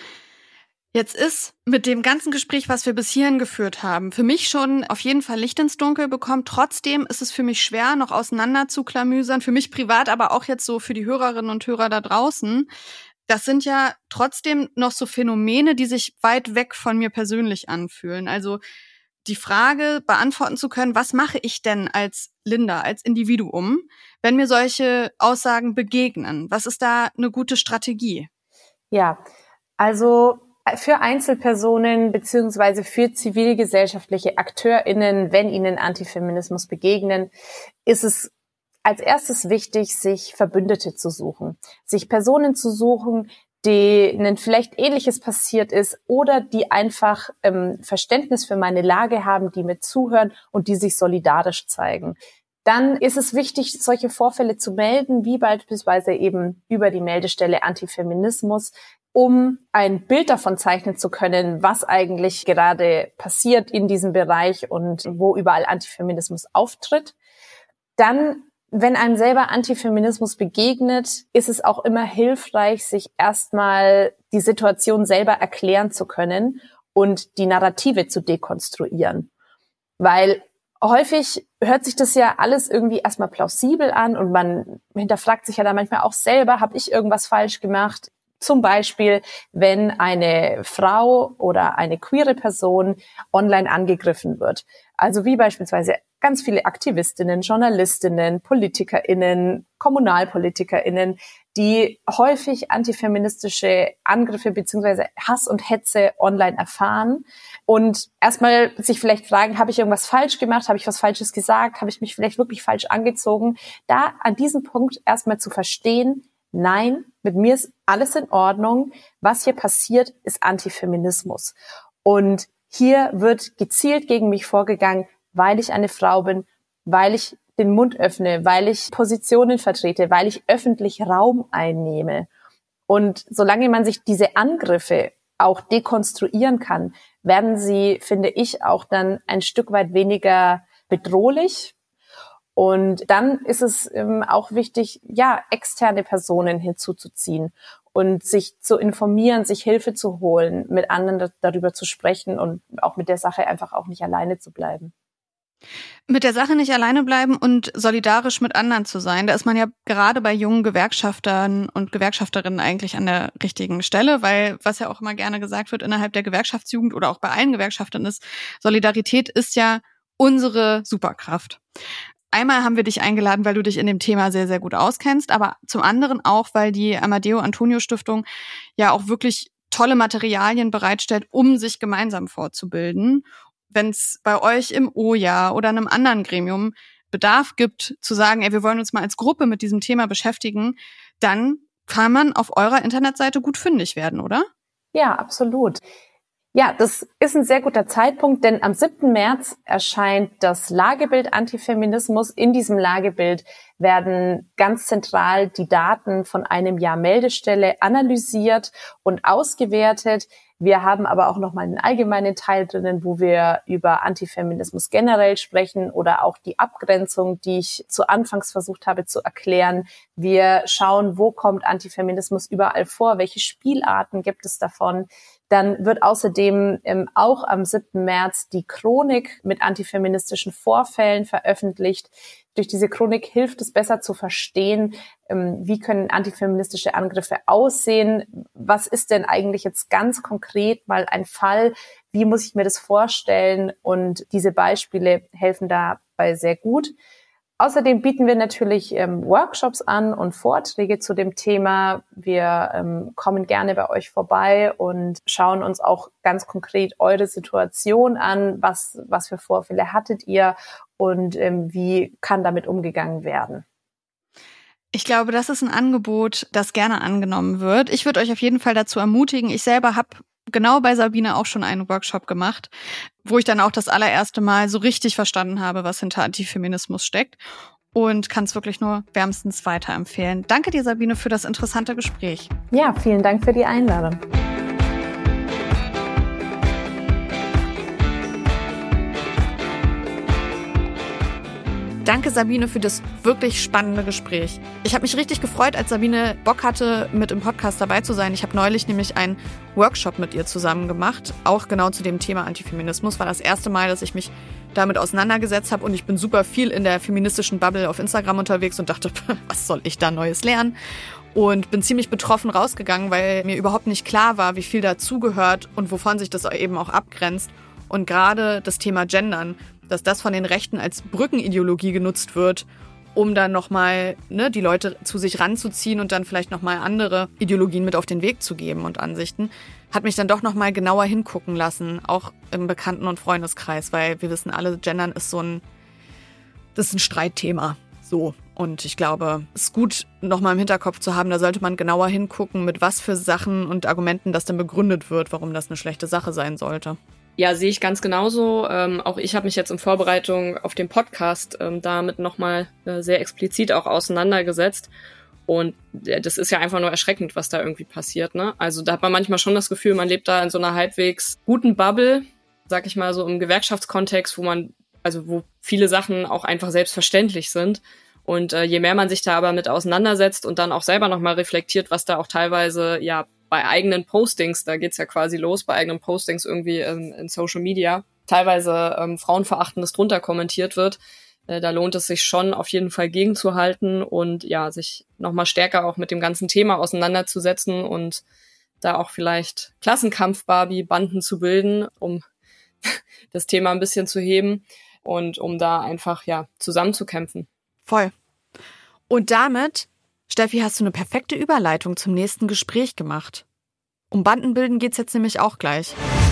Jetzt ist mit dem ganzen Gespräch, was wir bis hierhin geführt haben, für mich schon auf jeden Fall Licht ins Dunkel bekommen. Trotzdem ist es für mich schwer, noch auseinander zu klamüsern. Für mich privat, aber auch jetzt so für die Hörerinnen und Hörer da draußen. Das sind ja trotzdem noch so Phänomene, die sich weit weg von mir persönlich anfühlen. Also die Frage beantworten zu können, was mache ich denn als Linda, als Individuum, wenn mir solche Aussagen begegnen? Was ist da eine gute Strategie? Ja, also für Einzelpersonen beziehungsweise für zivilgesellschaftliche AkteurInnen, wenn ihnen Antifeminismus begegnen, ist es als erstes wichtig, sich Verbündete zu suchen, sich Personen zu suchen, denen vielleicht Ähnliches passiert ist oder die einfach Verständnis für meine Lage haben, die mir zuhören und die sich solidarisch zeigen. Dann ist es wichtig, solche Vorfälle zu melden, wie beispielsweise eben über die Meldestelle Antifeminismus, um ein Bild davon zeichnen zu können, was eigentlich gerade passiert in diesem Bereich und wo überall Antifeminismus auftritt. Dann, wenn einem selber Antifeminismus begegnet, ist es auch immer hilfreich, sich erstmal die Situation selber erklären zu können und die Narrative zu dekonstruieren. Weil häufig hört sich das ja alles irgendwie erstmal plausibel an und man hinterfragt sich ja dann manchmal auch selber, habe ich irgendwas falsch gemacht? Zum Beispiel, wenn eine Frau oder eine queere Person online angegriffen wird. Also wie beispielsweise ganz viele Aktivistinnen, Journalistinnen, PolitikerInnen, KommunalpolitikerInnen, die häufig antifeministische Angriffe bzw. Hass und Hetze online erfahren und erstmal sich vielleicht fragen, habe ich irgendwas falsch gemacht, habe ich was Falsches gesagt, habe ich mich vielleicht wirklich falsch angezogen? Da an diesem Punkt erstmal zu verstehen, nein, mit mir ist alles in Ordnung. Was hier passiert, ist Antifeminismus. Und hier wird gezielt gegen mich vorgegangen, weil ich eine Frau bin, weil ich den Mund öffne, weil ich Positionen vertrete, weil ich öffentlich Raum einnehme. Und solange man sich diese Angriffe auch dekonstruieren kann, werden sie, finde ich, auch dann ein Stück weit weniger bedrohlich. Und dann ist es auch wichtig, ja, externe Personen hinzuzuziehen und sich zu informieren, sich Hilfe zu holen, mit anderen darüber zu sprechen und auch mit der Sache einfach auch nicht alleine zu bleiben. Mit der Sache nicht alleine bleiben und solidarisch mit anderen zu sein, da ist man ja gerade bei jungen Gewerkschaftern und Gewerkschafterinnen eigentlich an der richtigen Stelle, weil, was ja auch immer gerne gesagt wird innerhalb der Gewerkschaftsjugend oder auch bei allen Gewerkschaftern ist, Solidarität ist ja unsere Superkraft. Einmal haben wir dich eingeladen, weil du dich in dem Thema sehr, sehr gut auskennst, aber zum anderen auch, weil die Amadeo Antonio Stiftung ja auch wirklich tolle Materialien bereitstellt, um sich gemeinsam fortzubilden. Wenn es bei euch im OJA oder einem anderen Gremium Bedarf gibt, zu sagen, ey, wir wollen uns mal als Gruppe mit diesem Thema beschäftigen, dann kann man auf eurer Internetseite gut fündig werden, oder? Ja, absolut. Ja, das ist ein sehr guter Zeitpunkt, denn am 7. März erscheint das Lagebild Antifeminismus. In diesem Lagebild werden ganz zentral die Daten von einem Jahr Meldestelle analysiert und ausgewertet. Wir haben aber auch nochmal einen allgemeinen Teil drinnen, wo wir über Antifeminismus generell sprechen oder auch die Abgrenzung, die ich zu Anfangs versucht habe zu erklären. Wir schauen, wo kommt Antifeminismus überall vor, welche Spielarten gibt es davon. Dann wird außerdem auch am 7. März die Chronik mit antifeministischen Vorfällen veröffentlicht. Durch diese Chronik hilft es besser zu verstehen, wie können antifeministische Angriffe aussehen? Was ist denn eigentlich jetzt ganz konkret mal ein Fall? Wie muss ich mir das vorstellen? Und diese Beispiele helfen dabei sehr gut. Außerdem bieten wir natürlich Workshops an und Vorträge zu dem Thema. Wir kommen gerne bei euch vorbei und schauen uns auch ganz konkret eure Situation an. Was für Vorfälle hattet ihr und wie kann damit umgegangen werden? Ich glaube, das ist ein Angebot, das gerne angenommen wird. Ich würde euch auf jeden Fall dazu ermutigen. Ich selber habe genau bei Sabine auch schon einen Workshop gemacht, wo ich dann auch das allererste Mal so richtig verstanden habe, was hinter Antifeminismus steckt. Und kann es wirklich nur wärmstens weiterempfehlen. Danke dir, Sabine, für das interessante Gespräch. Ja, vielen Dank für die Einladung. Danke, Sabine, für das wirklich spannende Gespräch. Ich habe mich richtig gefreut, als Sabine Bock hatte, mit im Podcast dabei zu sein. Ich habe neulich nämlich einen Workshop mit ihr zusammen gemacht, auch genau zu dem Thema Antifeminismus. War das erste Mal, dass ich mich damit auseinandergesetzt habe und ich bin super viel in der feministischen Bubble auf Instagram unterwegs und dachte, was soll ich da Neues lernen? Und bin ziemlich betroffen rausgegangen, weil mir überhaupt nicht klar war, wie viel dazugehört und wovon sich das eben auch abgrenzt. Und gerade das Thema Gendern, dass das von den Rechten als Brückenideologie genutzt wird, um dann nochmal die Leute zu sich ranzuziehen und dann vielleicht nochmal andere Ideologien mit auf den Weg zu geben und Ansichten, hat mich dann doch nochmal genauer hingucken lassen, auch im Bekannten- und Freundeskreis, weil wir wissen alle, Gendern ist das ist ein Streitthema. So. Und ich glaube, es ist gut, nochmal im Hinterkopf zu haben, da sollte man genauer hingucken, mit was für Sachen und Argumenten das dann begründet wird, warum das eine schlechte Sache sein sollte. Ja, sehe ich ganz genauso. Auch ich habe mich jetzt in Vorbereitung auf den Podcast damit nochmal sehr explizit auch auseinandergesetzt. Und das ist ja einfach nur erschreckend, was da irgendwie passiert, ne? Also da hat man manchmal schon das Gefühl, man lebt da in so einer halbwegs guten Bubble, sag ich mal so im Gewerkschaftskontext, wo viele Sachen auch einfach selbstverständlich sind. Und je mehr man sich da aber mit auseinandersetzt und dann auch selber nochmal reflektiert, was da auch teilweise bei eigenen Postings, da geht's ja quasi los, bei eigenen Postings irgendwie in Social Media, teilweise frauenverachtendes drunter kommentiert wird, da lohnt es sich schon auf jeden Fall gegenzuhalten und sich nochmal stärker auch mit dem ganzen Thema auseinanderzusetzen und da auch vielleicht Klassenkampf-Barbie-Banden zu bilden, um das Thema ein bisschen zu heben und um da einfach zusammenzukämpfen. Voll. Und damit, Steffi, hast du eine perfekte Überleitung zum nächsten Gespräch gemacht. Um Bandenbilden geht's jetzt nämlich auch gleich.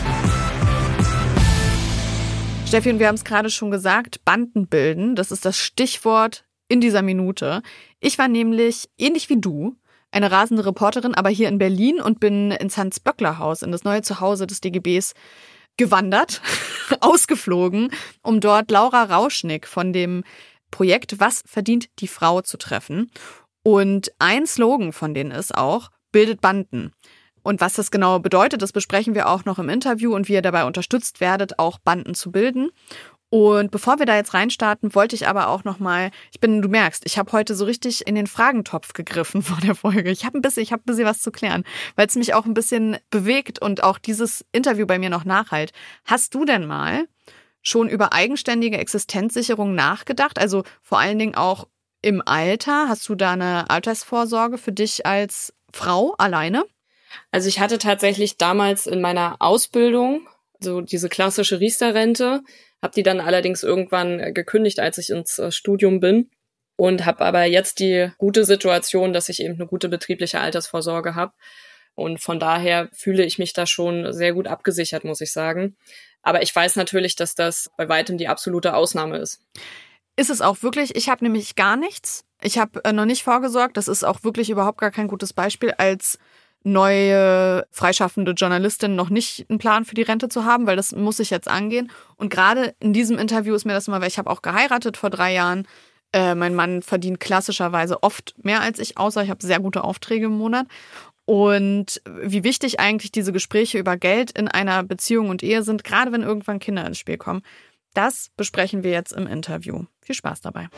Steffi, und wir haben es gerade schon gesagt, Bandenbilden, das ist das Stichwort in dieser Minute. Ich war nämlich, ähnlich wie du, eine rasende Reporterin, aber hier in Berlin und bin ins Hans-Böckler-Haus, in das neue Zuhause des DGBs, gewandert, ausgeflogen, um dort Laura Rauschnick von dem Projekt Was verdient die Frau zu treffen. Und ein Slogan von denen ist auch, bildet Banden. Und was das genau bedeutet, das besprechen wir auch noch im Interview und wie ihr dabei unterstützt werdet, auch Banden zu bilden. Und bevor wir da jetzt reinstarten, wollte ich aber auch nochmal, du merkst, ich habe heute so richtig in den Fragentopf gegriffen vor der Folge. Ich habe ein bisschen was zu klären, weil es mich auch ein bisschen bewegt und auch dieses Interview bei mir noch nachhalt. Hast du denn mal schon über eigenständige Existenzsicherung nachgedacht? Also vor allen Dingen auch im Alter. Hast du da eine Altersvorsorge für dich als Frau alleine? Also ich hatte tatsächlich damals in meiner Ausbildung so diese klassische Riester-Rente, habe die dann allerdings irgendwann gekündigt, als ich ins Studium bin und habe aber jetzt die gute Situation, dass ich eben eine gute betriebliche Altersvorsorge habe. Und von daher fühle ich mich da schon sehr gut abgesichert, muss ich sagen. Aber ich weiß natürlich, dass das bei weitem die absolute Ausnahme ist. Ist es auch wirklich. Ich habe nämlich gar nichts. Ich habe noch nicht vorgesorgt. Das ist auch wirklich überhaupt gar kein gutes Beispiel, als neue freischaffende Journalistin noch nicht einen Plan für die Rente zu haben, weil das muss ich jetzt angehen. Und gerade in diesem Interview ist mir das immer, weil ich habe auch geheiratet vor 3 Jahren. Mein Mann verdient klassischerweise oft mehr als ich, außer ich habe sehr gute Aufträge im Monat. Und wie wichtig eigentlich diese Gespräche über Geld in einer Beziehung und Ehe sind, gerade wenn irgendwann Kinder ins Spiel kommen. Das besprechen wir jetzt im Interview. Viel Spaß dabei.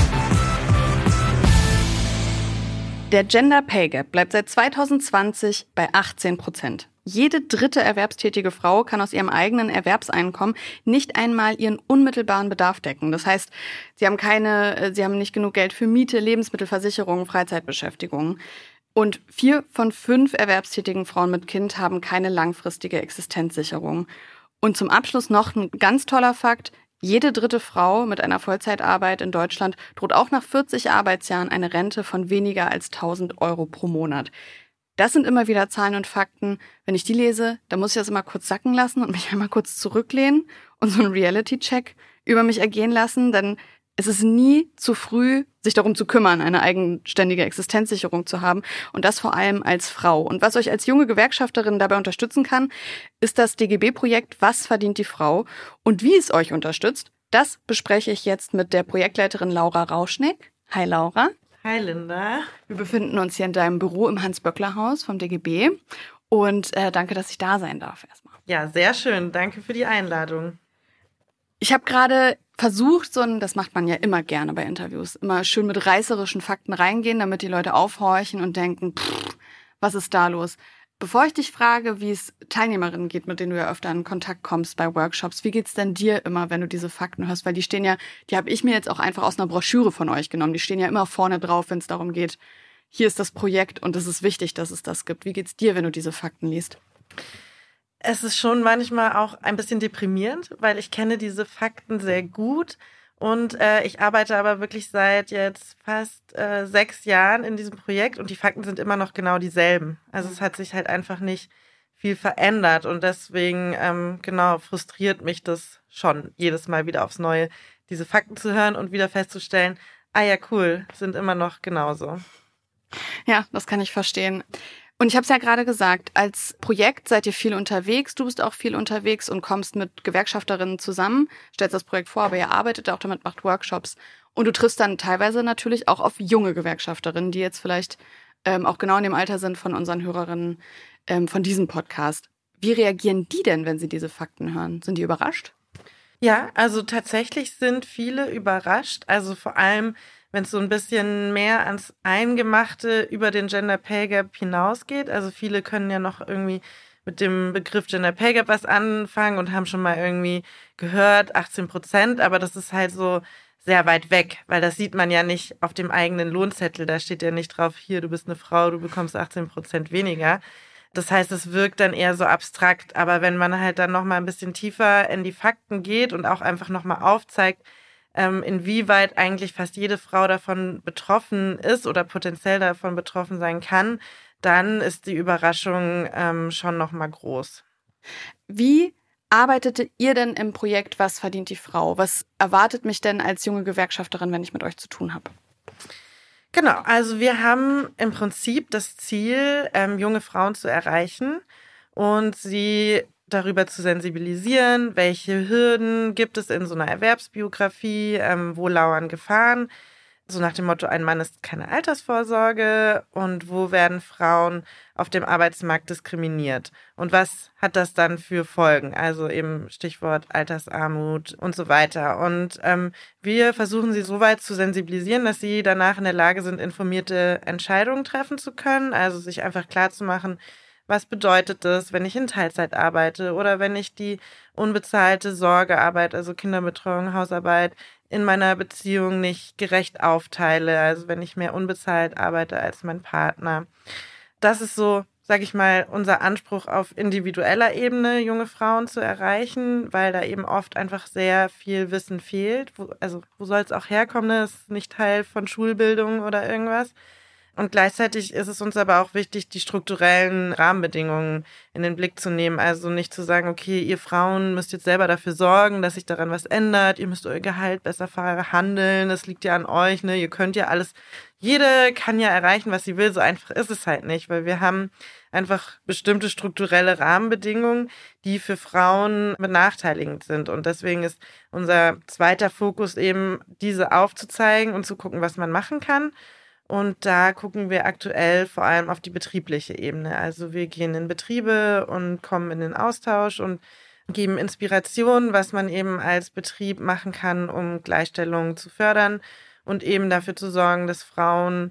Der Gender Pay Gap bleibt seit 2020 bei 18%. Jede dritte erwerbstätige Frau kann aus ihrem eigenen Erwerbseinkommen nicht einmal ihren unmittelbaren Bedarf decken. Das heißt, sie haben nicht genug Geld für Miete, Lebensmittelversicherung, Freizeitbeschäftigung. Und 4 von 5 erwerbstätigen Frauen mit Kind haben keine langfristige Existenzsicherung. Und zum Abschluss noch ein ganz toller Fakt: Jede dritte Frau mit einer Vollzeitarbeit in Deutschland droht auch nach 40 Arbeitsjahren eine Rente von weniger als 1.000 Euro pro Monat. Das sind immer wieder Zahlen und Fakten. Wenn ich die lese, dann muss ich das immer kurz sacken lassen und mich einmal kurz zurücklehnen und so einen Reality-Check über mich ergehen lassen. Denn es ist nie zu früh, sich darum zu kümmern, eine eigenständige Existenzsicherung zu haben und das vor allem als Frau. Und was euch als junge Gewerkschafterin dabei unterstützen kann, ist das DGB-Projekt Was verdient die Frau? Und wie es euch unterstützt, das bespreche ich jetzt mit der Projektleiterin Laura Rauschnick. Hi Laura. Hi Linda. Wir befinden uns hier in deinem Büro im Hans-Böckler-Haus vom DGB und danke, dass ich da sein darf erstmal. Ja, sehr schön. Danke für die Einladung. Ich habe gerade versucht, das macht man ja immer gerne bei Interviews, immer schön mit reißerischen Fakten reingehen, damit die Leute aufhorchen und denken, was ist da los? Bevor ich dich frage, wie es Teilnehmerinnen geht, mit denen du ja öfter in Kontakt kommst bei Workshops, wie geht's denn dir immer, wenn du diese Fakten hörst? Weil die habe ich mir jetzt auch einfach aus einer Broschüre von euch genommen. Die stehen ja immer vorne drauf, wenn es darum geht, hier ist das Projekt und es ist wichtig, dass es das gibt. Wie geht's dir, wenn du diese Fakten liest? Es ist schon manchmal auch ein bisschen deprimierend, weil ich kenne diese Fakten sehr gut und ich arbeite aber wirklich seit jetzt fast 6 Jahren in diesem Projekt und die Fakten sind immer noch genau dieselben. Also es hat sich halt einfach nicht viel verändert und deswegen frustriert mich das schon jedes Mal wieder aufs Neue, diese Fakten zu hören und wieder festzustellen, ah ja cool, sind immer noch genauso. Ja, das kann ich verstehen. Und ich habe es ja gerade gesagt, als Projekt seid ihr viel unterwegs, du bist auch viel unterwegs und kommst mit Gewerkschafterinnen zusammen, stellst das Projekt vor, aber ihr arbeitet auch damit, macht Workshops. Und du triffst dann teilweise natürlich auch auf junge Gewerkschafterinnen, die jetzt vielleicht auch genau in dem Alter sind von unseren Hörerinnen von diesem Podcast. Wie reagieren die denn, wenn sie diese Fakten hören? Sind die überrascht? Ja, also tatsächlich sind viele überrascht, also vor allem wenn es so ein bisschen mehr ans Eingemachte über den Gender Pay Gap hinausgeht. Also viele können ja noch irgendwie mit dem Begriff Gender Pay Gap was anfangen und haben schon mal irgendwie gehört, 18%, aber das ist halt so sehr weit weg, weil das sieht man ja nicht auf dem eigenen Lohnzettel. Da steht ja nicht drauf, hier, du bist eine Frau, du bekommst 18% weniger. Das heißt, es wirkt dann eher so abstrakt. Aber wenn man halt dann noch mal ein bisschen tiefer in die Fakten geht und auch einfach noch mal aufzeigt, inwieweit eigentlich fast jede Frau davon betroffen ist oder potenziell davon betroffen sein kann, dann ist die Überraschung schon noch mal groß. Wie arbeitete ihr denn im Projekt Was verdient die Frau? Was erwartet mich denn als junge Gewerkschafterin, wenn ich mit euch zu tun habe? Genau, also wir haben im Prinzip das Ziel, junge Frauen zu erreichen und sie darüber zu sensibilisieren, welche Hürden gibt es in so einer Erwerbsbiografie, wo lauern Gefahren, so nach dem Motto, ein Mann ist keine Altersvorsorge und wo werden Frauen auf dem Arbeitsmarkt diskriminiert und was hat das dann für Folgen, also eben Stichwort Altersarmut und so weiter. Und wir versuchen sie so weit zu sensibilisieren, dass sie danach in der Lage sind, informierte Entscheidungen treffen zu können, also sich einfach klarzumachen, was bedeutet das, wenn ich in Teilzeit arbeite oder wenn ich die unbezahlte Sorgearbeit, also Kinderbetreuung, Hausarbeit, in meiner Beziehung nicht gerecht aufteile, also wenn ich mehr unbezahlt arbeite als mein Partner. Das ist so, sage ich mal, unser Anspruch auf individueller Ebene, junge Frauen zu erreichen, weil da eben oft einfach sehr viel Wissen fehlt. Wo soll es auch herkommen? Das ist nicht Teil von Schulbildung oder irgendwas. Und gleichzeitig ist es uns aber auch wichtig, die strukturellen Rahmenbedingungen in den Blick zu nehmen. Also nicht zu sagen, okay, ihr Frauen müsst jetzt selber dafür sorgen, dass sich daran was ändert. Ihr müsst euer Gehalt besser verhandeln. Das liegt ja an euch, ne? Ihr könnt ja alles, jede kann ja erreichen, was sie will. So einfach ist es halt nicht, weil wir haben einfach bestimmte strukturelle Rahmenbedingungen, die für Frauen benachteiligend sind. Und deswegen ist unser zweiter Fokus eben, diese aufzuzeigen und zu gucken, was man machen kann. Und da gucken wir aktuell vor allem auf die betriebliche Ebene. Also wir gehen in Betriebe und kommen in den Austausch und geben Inspiration, was man eben als Betrieb machen kann, um Gleichstellung zu fördern und eben dafür zu sorgen, dass Frauen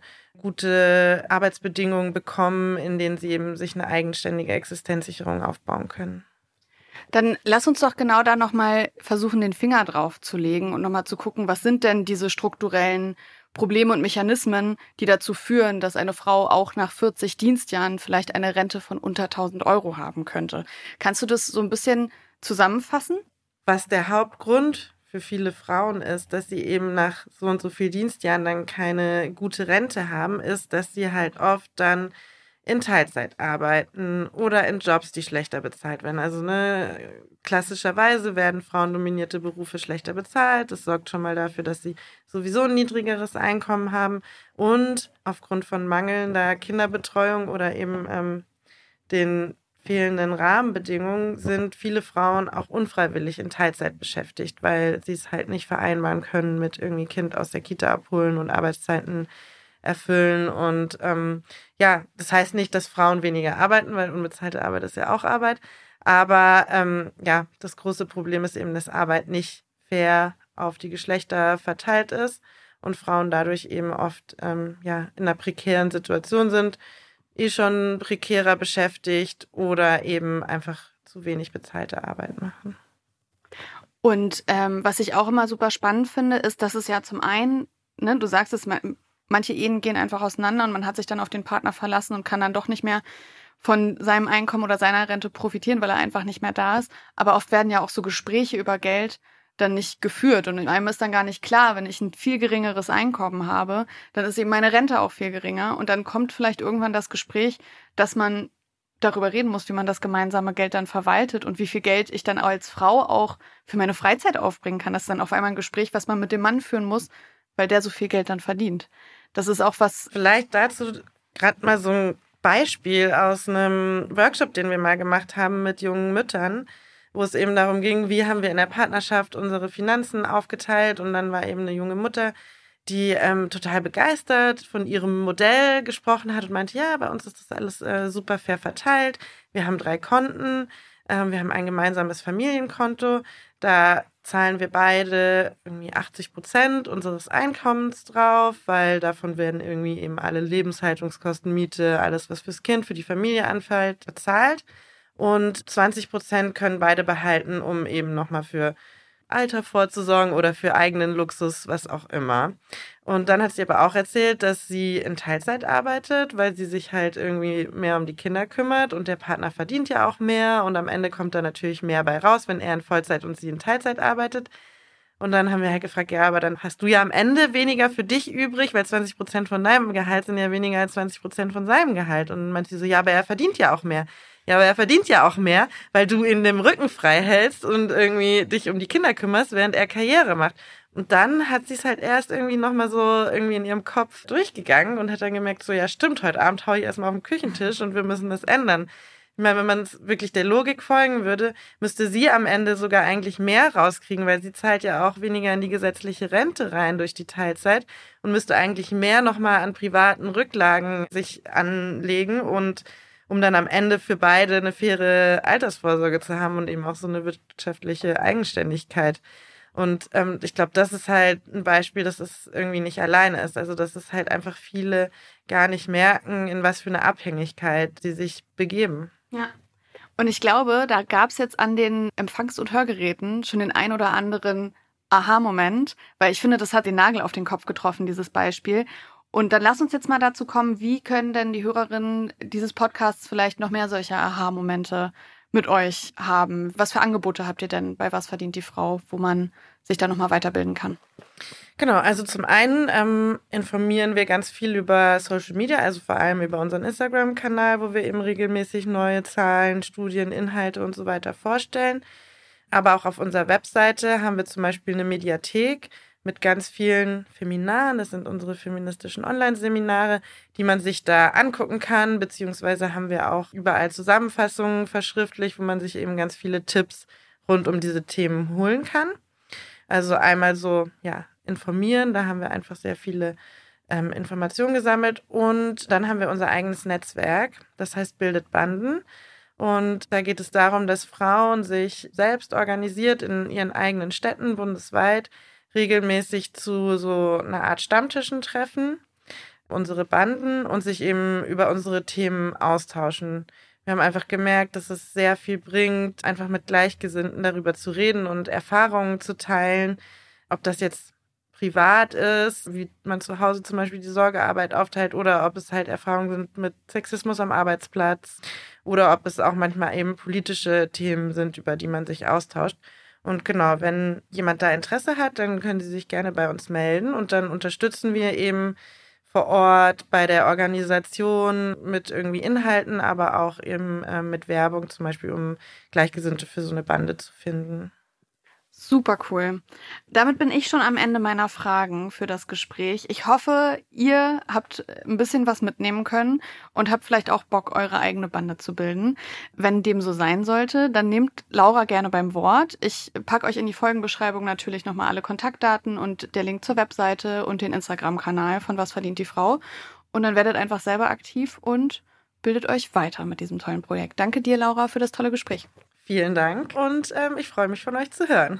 gute Arbeitsbedingungen bekommen, in denen sie eben sich eine eigenständige Existenzsicherung aufbauen können. Dann lass uns doch genau da nochmal versuchen, den Finger drauf zu legen und nochmal zu gucken, was sind denn diese strukturellen Probleme und Mechanismen, die dazu führen, dass eine Frau auch nach 40 Dienstjahren vielleicht eine Rente von unter 1.000 € haben könnte. Kannst du das so ein bisschen zusammenfassen? Was der Hauptgrund für viele Frauen ist, dass sie eben nach so und so viel Dienstjahren dann keine gute Rente haben, ist, dass sie halt oft dann in Teilzeit arbeiten oder in Jobs, die schlechter bezahlt werden. Also klassischerweise werden frauendominierte Berufe schlechter bezahlt. Das sorgt schon mal dafür, dass sie sowieso ein niedrigeres Einkommen haben. Und aufgrund von mangelnder Kinderbetreuung oder eben den fehlenden Rahmenbedingungen sind viele Frauen auch unfreiwillig in Teilzeit beschäftigt, weil sie es halt nicht vereinbaren können mit irgendwie Kind aus der Kita abholen und Arbeitszeiten erfüllen. Und das heißt nicht, dass Frauen weniger arbeiten, weil unbezahlte Arbeit ist ja auch Arbeit. Aber das große Problem ist eben, dass Arbeit nicht fair auf die Geschlechter verteilt ist und Frauen dadurch eben oft in einer prekären Situation sind, schon prekärer beschäftigt oder eben einfach zu wenig bezahlte Arbeit machen. Und was ich auch immer super spannend finde, ist, dass es ja zum einen, ne, du sagst es, manche Ehen gehen einfach auseinander und man hat sich dann auf den Partner verlassen und kann dann doch nicht mehr von seinem Einkommen oder seiner Rente profitieren, weil er einfach nicht mehr da ist. Aber oft werden ja auch so Gespräche über Geld dann nicht geführt. Und einem ist dann gar nicht klar, wenn ich ein viel geringeres Einkommen habe, dann ist eben meine Rente auch viel geringer. Und dann kommt vielleicht irgendwann das Gespräch, dass man darüber reden muss, wie man das gemeinsame Geld dann verwaltet und wie viel Geld ich dann als Frau auch für meine Freizeit aufbringen kann. Das ist dann auf einmal ein Gespräch, was man mit dem Mann führen muss, weil der so viel Geld dann verdient. Das ist auch was... Vielleicht dazu gerade mal so ein Beispiel aus einem Workshop, den wir mal gemacht haben mit jungen Müttern, wo es eben darum ging, wie haben wir in der Partnerschaft unsere Finanzen aufgeteilt. Und dann war eben eine junge Mutter, die total begeistert von ihrem Modell gesprochen hat und meinte, ja, bei uns ist das alles super fair verteilt. Wir haben 3 Konten, wir haben ein gemeinsames Familienkonto. Da zahlen wir beide irgendwie 80% unseres Einkommens drauf, weil davon werden irgendwie eben alle Lebenshaltungskosten, Miete, alles, was fürs Kind, für die Familie anfällt, bezahlt. Und 20% können beide behalten, um eben nochmal für Alter vorzusorgen oder für eigenen Luxus, was auch immer. Und dann hat sie aber auch erzählt, dass sie in Teilzeit arbeitet, weil sie sich halt irgendwie mehr um die Kinder kümmert und der Partner verdient ja auch mehr und am Ende kommt da natürlich mehr bei raus, wenn er in Vollzeit und sie in Teilzeit arbeitet. Und dann haben wir halt gefragt, ja, aber dann hast du ja am Ende weniger für dich übrig, weil 20% von deinem Gehalt sind ja weniger als 20% von seinem Gehalt. Und dann meinte sie so, ja, aber er verdient ja auch mehr. Ja, aber er verdient ja auch mehr, weil du ihn dem Rücken frei hältst und irgendwie dich um die Kinder kümmerst, während er Karriere macht. Und dann hat sie es halt erst irgendwie nochmal so irgendwie in ihrem Kopf durchgegangen und hat dann gemerkt, so ja stimmt, heute Abend hau ich erstmal auf den Küchentisch und wir müssen das ändern. Ich meine, wenn man wirklich der Logik folgen würde, müsste sie am Ende sogar eigentlich mehr rauskriegen, weil sie zahlt ja auch weniger in die gesetzliche Rente rein durch die Teilzeit und müsste eigentlich mehr nochmal an privaten Rücklagen sich anlegen und um dann am Ende für beide eine faire Altersvorsorge zu haben und eben auch so eine wirtschaftliche Eigenständigkeit. Und ich glaube, das ist halt ein Beispiel, dass es irgendwie nicht alleine ist. Also dass es halt einfach viele gar nicht merken, in was für eine Abhängigkeit sie sich begeben. Ja. Und ich glaube, da gab es jetzt an den Empfangs- und Hörgeräten schon den ein oder anderen Aha-Moment, weil ich finde, das hat den Nagel auf den Kopf getroffen, dieses Beispiel. Und dann lass uns jetzt mal dazu kommen, wie können denn die Hörerinnen dieses Podcasts vielleicht noch mehr solcher Aha-Momente mit euch haben? Was für Angebote habt ihr denn bei Was verdient die Frau, wo man sich da nochmal weiterbilden kann? Genau, also zum einen informieren wir ganz viel über Social Media, also vor allem über unseren Instagram-Kanal, wo wir eben regelmäßig neue Zahlen, Studien, Inhalte und so weiter vorstellen. Aber auch auf unserer Webseite haben wir zum Beispiel eine Mediathek mit ganz vielen Feminaren. Das sind unsere feministischen Online-Seminare, die man sich da angucken kann, beziehungsweise haben wir auch überall Zusammenfassungen verschriftlicht, wo man sich eben ganz viele Tipps rund um diese Themen holen kann. Also einmal so, ja, informieren, da haben wir einfach sehr viele Informationen gesammelt und dann haben wir unser eigenes Netzwerk, das heißt Bildet Banden. Und da geht es darum, dass Frauen sich selbst organisiert in ihren eigenen Städten bundesweit regelmäßig zu so einer Art Stammtischen treffen, unsere Banden und sich eben über unsere Themen austauschen. Wir haben einfach gemerkt, dass es sehr viel bringt, einfach mit Gleichgesinnten darüber zu reden und Erfahrungen zu teilen, ob das jetzt privat ist, wie man zu Hause zum Beispiel die Sorgearbeit aufteilt oder ob es halt Erfahrungen sind mit Sexismus am Arbeitsplatz oder ob es auch manchmal eben politische Themen sind, über die man sich austauscht. Und genau, wenn jemand da Interesse hat, dann können sie sich gerne bei uns melden und dann unterstützen wir eben vor Ort, bei der Organisation mit irgendwie Inhalten, aber auch eben mit Werbung, zum Beispiel, um Gleichgesinnte für so eine Bande zu finden. Super cool. Damit bin ich schon am Ende meiner Fragen für das Gespräch. Ich hoffe, ihr habt ein bisschen was mitnehmen können und habt vielleicht auch Bock, eure eigene Bande zu bilden. Wenn dem so sein sollte, dann nehmt Laura gerne beim Wort. Ich packe euch in die Folgenbeschreibung natürlich nochmal alle Kontaktdaten und der Link zur Webseite und den Instagram-Kanal von Was verdient die Frau. Und dann werdet einfach selber aktiv und bildet euch weiter mit diesem tollen Projekt. Danke dir, Laura, für das tolle Gespräch. Vielen Dank und ich freue mich, von euch zu hören.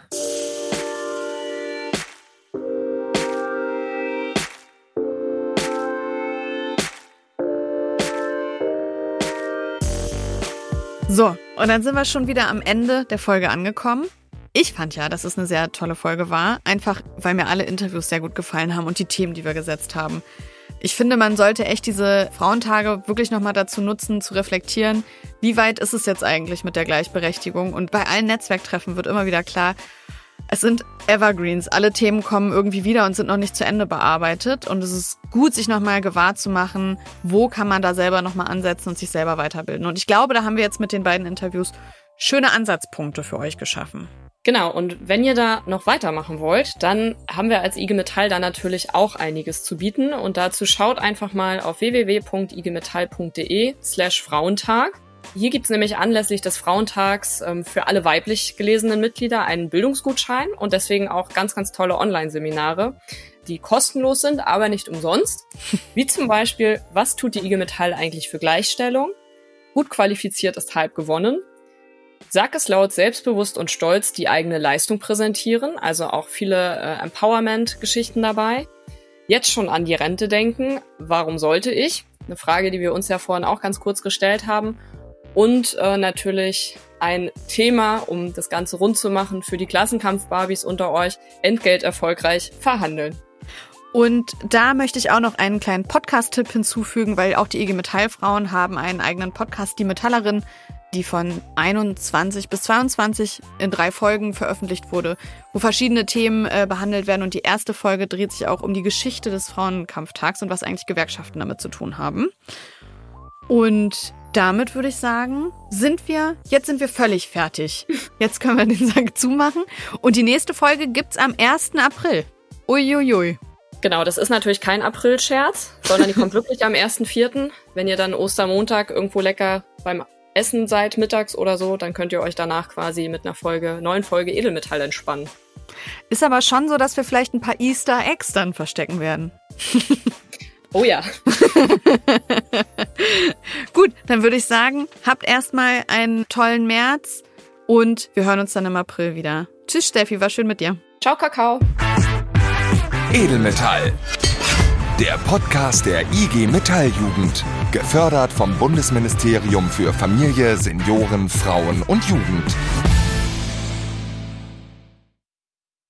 So, und dann sind wir schon wieder am Ende der Folge angekommen. Ich fand ja, dass es eine sehr tolle Folge war, einfach weil mir alle Interviews sehr gut gefallen haben und die Themen, die wir gesetzt haben. Ich finde, man sollte echt diese Frauentage wirklich nochmal dazu nutzen, zu reflektieren, wie weit ist es jetzt eigentlich mit der Gleichberechtigung. Und bei allen Netzwerktreffen wird immer wieder klar, es sind Evergreens. Alle Themen kommen irgendwie wieder und sind noch nicht zu Ende bearbeitet. Und es ist gut, sich nochmal gewahr zu machen, wo kann man da selber nochmal ansetzen und sich selber weiterbilden. Und ich glaube, da haben wir jetzt mit den beiden Interviews schöne Ansatzpunkte für euch geschaffen. Genau, und wenn ihr da noch weitermachen wollt, dann haben wir als IG Metall da natürlich auch einiges zu bieten. Und dazu schaut einfach mal auf www.igmetall.de/Frauentag. Hier gibt's nämlich anlässlich des Frauentags für alle weiblich gelesenen Mitglieder einen Bildungsgutschein und deswegen auch ganz, ganz tolle Online-Seminare, die kostenlos sind, aber nicht umsonst. Wie zum Beispiel, was tut die IG Metall eigentlich für Gleichstellung? Gut qualifiziert ist halb gewonnen. Sag es laut, selbstbewusst und stolz die eigene Leistung präsentieren, also auch viele Empowerment-Geschichten dabei. Jetzt schon an die Rente denken, warum sollte ich? Eine Frage, die wir uns ja vorhin auch ganz kurz gestellt haben. Und natürlich ein Thema, um das Ganze rund zu machen für die Klassenkampf-Barbies unter euch, Entgelt erfolgreich verhandeln. Und da möchte ich auch noch einen kleinen Podcast-Tipp hinzufügen, weil auch die IG Metall-Frauen haben einen eigenen Podcast, die Metallerin, die von 21 bis 22 in 3 Folgen veröffentlicht wurde, wo verschiedene Themen behandelt werden. Und die erste Folge dreht sich auch um die Geschichte des Frauenkampftags und was eigentlich Gewerkschaften damit zu tun haben. Und damit würde ich sagen, sind wir völlig fertig. Jetzt können wir den Sack zumachen. Und die nächste Folge gibt's am 1. April. Uiuiui. Genau, das ist natürlich kein April-Scherz, sondern die kommt wirklich am 1.4. Wenn ihr dann Ostermontag irgendwo lecker beim Essen seid, mittags oder so, dann könnt ihr euch danach quasi mit einer neuen Folge Edelmetall entspannen. Ist aber schon so, dass wir vielleicht ein paar Easter Eggs dann verstecken werden. Oh ja. Gut, dann würde ich sagen, habt erstmal einen tollen März und wir hören uns dann im April wieder. Tschüss Steffi, war schön mit dir. Ciao Kakao. Edelmetall. Der Podcast der IG Metalljugend. Gefördert vom Bundesministerium für Familie, Senioren, Frauen und Jugend.